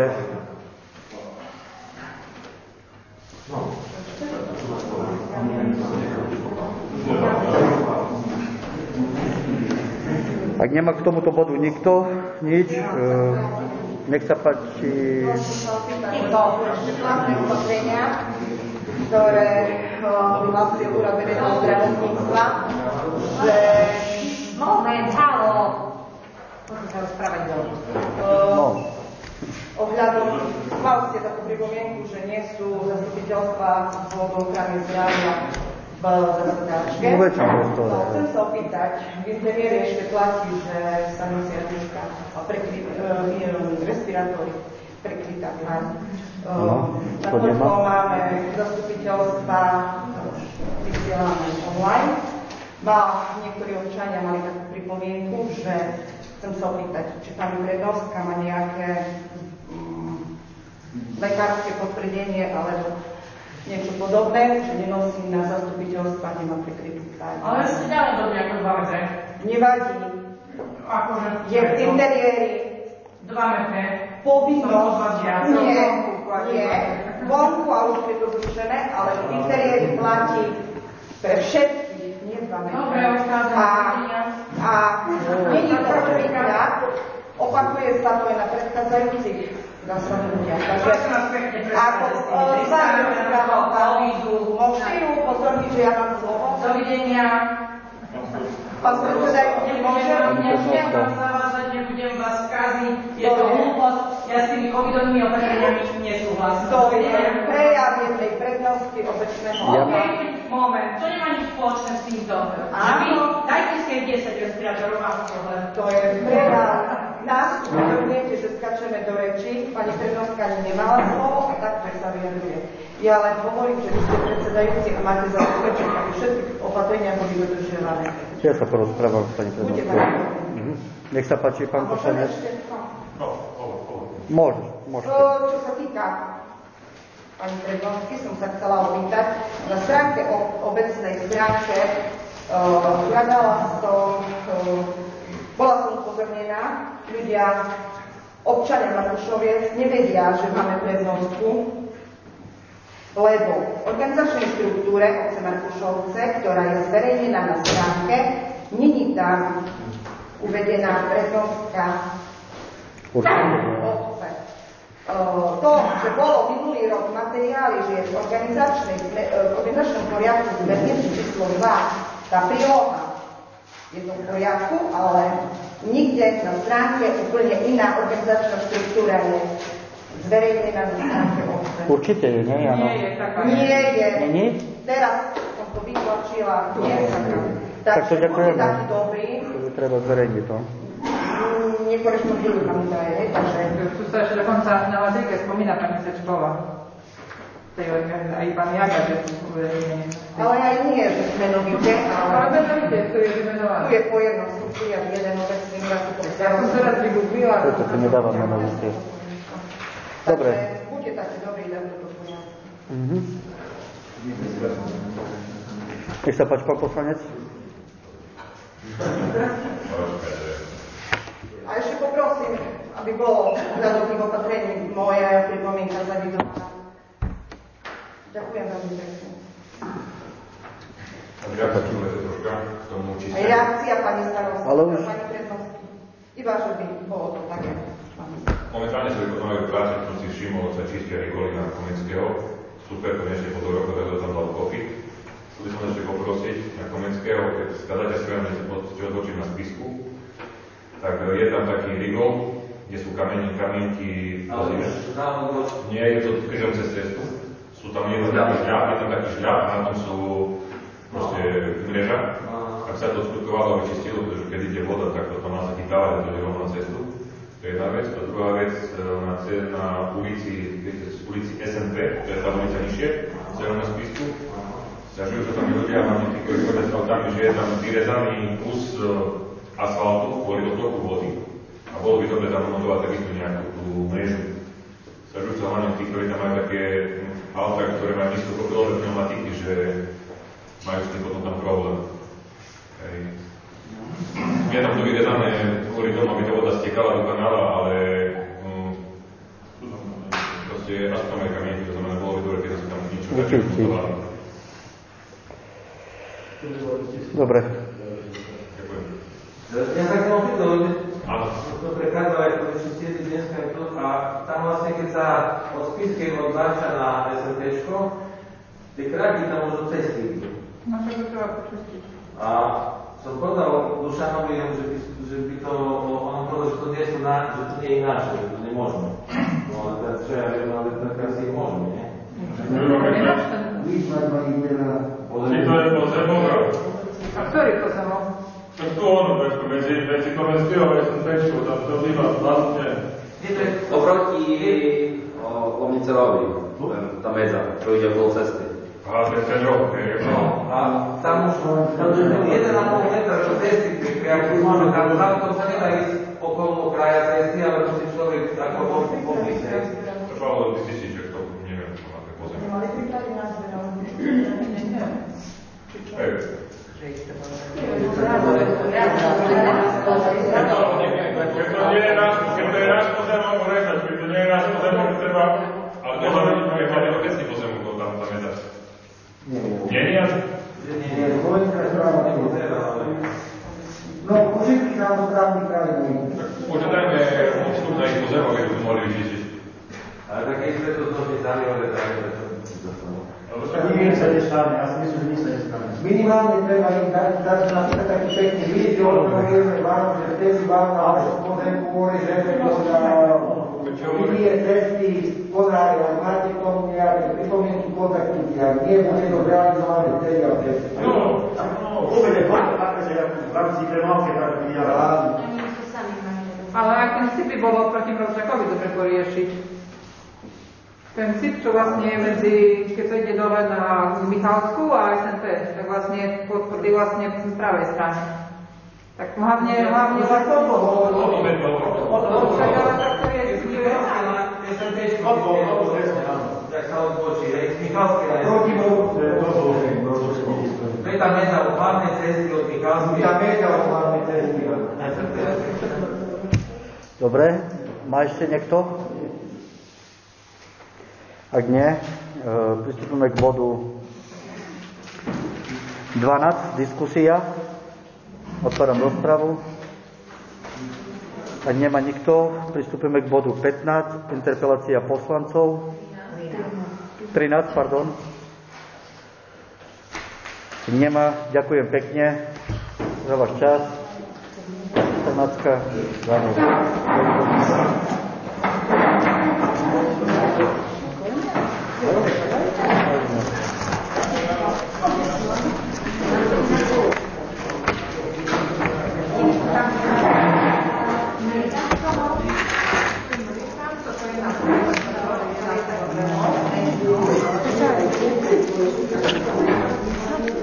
Ak nemá k tomuto bodu nikto nič, nech sa páči. Vlastné opatrenia, ktoré vyhlásil Úrad verejného zdravotníctva, že momentálne môžem sa rozprávať ďalej. Ohľadom, mali ste takú pripomienku, že nie sú zastupiteľstva z ochrany zdravia v zasadáčke. Chcem sa opýtať, v interiéri ešte platí, že sa nosia rúška a respirátory prekrytá. Nakoľko máme zastupiteľstva, vysielame online. Niektorí občania mali takú pripomienku, že chcem sa opýtať, či pani Predovská má nejaké lekárske potvrdenie alebo niečo podobné, že nenosí na zastupiteľstva, nemá prekrytú tváň. Ale ešte ďalej dobne ako 2 metre. Nevadí. Akože... Je v interiéri 2 metre. Povinnosť. Nie. Vonku a už je to zrušené, ale v interiéri platí pre všetkých, nie 2 metre. Dobre, a nie je to prvýkrát, opakuje sa to aj na predchádzajúcich zasadnutia. Takže ako môžete ju upozorniť, že ja mám slovo? Dovidenia. Pán predsedajúci, Nebudem vás zavázať, nebudem vás skaziť, je to hlúposť, ja s tými covidovými opatreniami nesúhlasím. To je prejav jednej prednosti obecného. OK, moment, to nemá nič spoločné s týmto. Dajte si aj 10 respirátorov, mám problém. To je prejav. Nás upozorňujete, že skačeme do reči, pani prednostka nemala slovo a takto sa vyjadruje. Ja len hovorím, že vy ste predsedajúci a máte zabezpečiť, aby všetky opatrenia boli dodržiavané. Ja sa porozprávam s pani prednostou. Nech sa páči, pán poslanec. Môžete. Čo sa týka pani prednostky, som sa chcela opýtať. Na stránke obecnej stránke bola som upozornená, ľudia, občania Markušoviec nevedia, že máme prednostku, lebo v organizačnej štruktúre obce Markušovce, ktorá je zverejnená na stránke, není tam uvedená prednostka obce. To, že bolo minulý rok materiály, že je v organizačnom poriadku smernici číslo 2, tá príloha, je to v poriadku, ale nikde na stránke úplne iná organizačná štruktúra je zverejnená na stránke obce. Určite je, nie? Áno. Nie je. Nie? Teraz som to vytlačila. Nie je taká. Tak to ďakujeme. Taký dobrý. To treba zverejniť to. Nekorešpondujú tam údaje, takže... Tu sa ešte dokonca na Mazíke spomína pani Sečková. Aj pán Jaga, že tu uvedenie. Ale aj nie, že menovite, ale... menovite, tu je vymenované. Tu je po jednom súci a jeden obecný zastupok. Ja som sa raz vygooglila. Preto to nedáva menovite. Dobre. Takže buďte taký dobrý, dať to do poriadku. Nech sa páči, pán poslanec. A ešte poprosím, aby bolo ohľadom tých opatrení moja pripomienka zavidovaná. Ďakujem veľmi pekne. Reakcia pani starostka, pani prednostky. Iba, že by bolo to také. Momentálne sa vykonávajú práce, som si všimol, sa čistia Rikolina Komenského. Super, konečne po 2 rokoch, tak to tam dal kopy. Chcel by som ešte poprosiť na Komenského, keď skladáte svoje čo odbočím na spisku, tak je tam taký rigol, kde sú kamienky nie, je to križom cez cestu. Sú tam je tam taký šľap, na tom sú proste mreža. Ak sa to skutkovalo, vyčistilo, pretože keď ide voda, tak to tam sa chytáva, to je rovno na cestu. To je jedna vec. A druhá vec, na ulici SNP, to je tá ulica nižšie, celom na spisku, zažijú sa tam ľudia, hlavne tí, ktorí chodia s autami, že je tam vyrezaný kus asfaltu kvôli odtoku vody. A bolo by dobre tam montovať takisto nejakú tú mrežu. Zažijú sa hlavne tí, ktorí tam majú také auta, ktoré majú nízkopropylové pneumatiky, že majú s tým potom tam problém. Je tam to vyrezané kvôli tomu, aby tá voda stiekala do kanála, ale proste aspoň aj kamienky, to znamená, bolo by dobre, keď sa tam niečo také montovalo. Dobre. Ďakujem. Ja sa chcem opýtať, to prekladali, ktoré sú stiedli dneska aj tu, a tam vlastne, keď sa od Spiskej odnáča na SNTčko, tie kráky tam môžu cesty. No, čo to treba počistiť. A som povedal Dušanovi, že by to, on povedal, že to nie sú že to nie je naše, že to nemôžeme. No ale tak, čo ja viem, ale tak asi môžeme, nie? Či to je pozemok? A ktorý pozemok? Tak tu ono, medzi Komenského a SNPčkou, tam to býva vlastne. Oproti Lomnicerovi, tá medza, čo ide okolo cesty. A ten rok, no, a tam už 1,5 metra do cesty, tam to sa nedá ísť okolo kraja cesty, ale musí človek ako obísť. To bolo zistiť, že to neviem, čo má také pozemie. Mali pripraviť nás veľmi. Keď to je náš pozemok, urezať, keď to nie je náš pozemok, treba... Ale to máme obecný pozemok, tam je zase. Nie je jasný? Nie, Slovenská správa no, všetky samozprávne krajiny. Tak požiadajme vstup na keď sme to znovu zaviali, Nič sa nestane, ja si myslím, že nič sa nestane. Minimálne treba im dať napríklad taký pekný list, hovoríme vám, že vtedy vám na pozemku urežeme vyvíje cesty, konári, ak máte k tomu nejaké pripomienky, kontaktujte, ak nie, bude to realizované vtedy a vtedy. Povede, že v rámci Kremalke tak vyjadá. Ale aj ten SIP by bolo proti Mrovčakovi dobre poriešiť. Ten SIP, čo vlastne je medzi, keď sa ide dole na Michalsku a SNP, tak vlastne podpordy vlastne v pravej strane. Tak hlavne za toto hovoríme. Tak ale tak to je tak sa odbočí, aj z Michalskej aj to je tá meta o hlavnej cesty od Michalskej. Tá meta o hlavnej cesty. Dobre, má ešte niekto? Ak nie, pristúpime k bodu 12, diskusia. Otváram rozpravu. Ak nemá nikto, pristúpime k bodu 15, interpelácia poslancov. 13, pardon. Nemá, ďakujem pekne za váš čas. 14.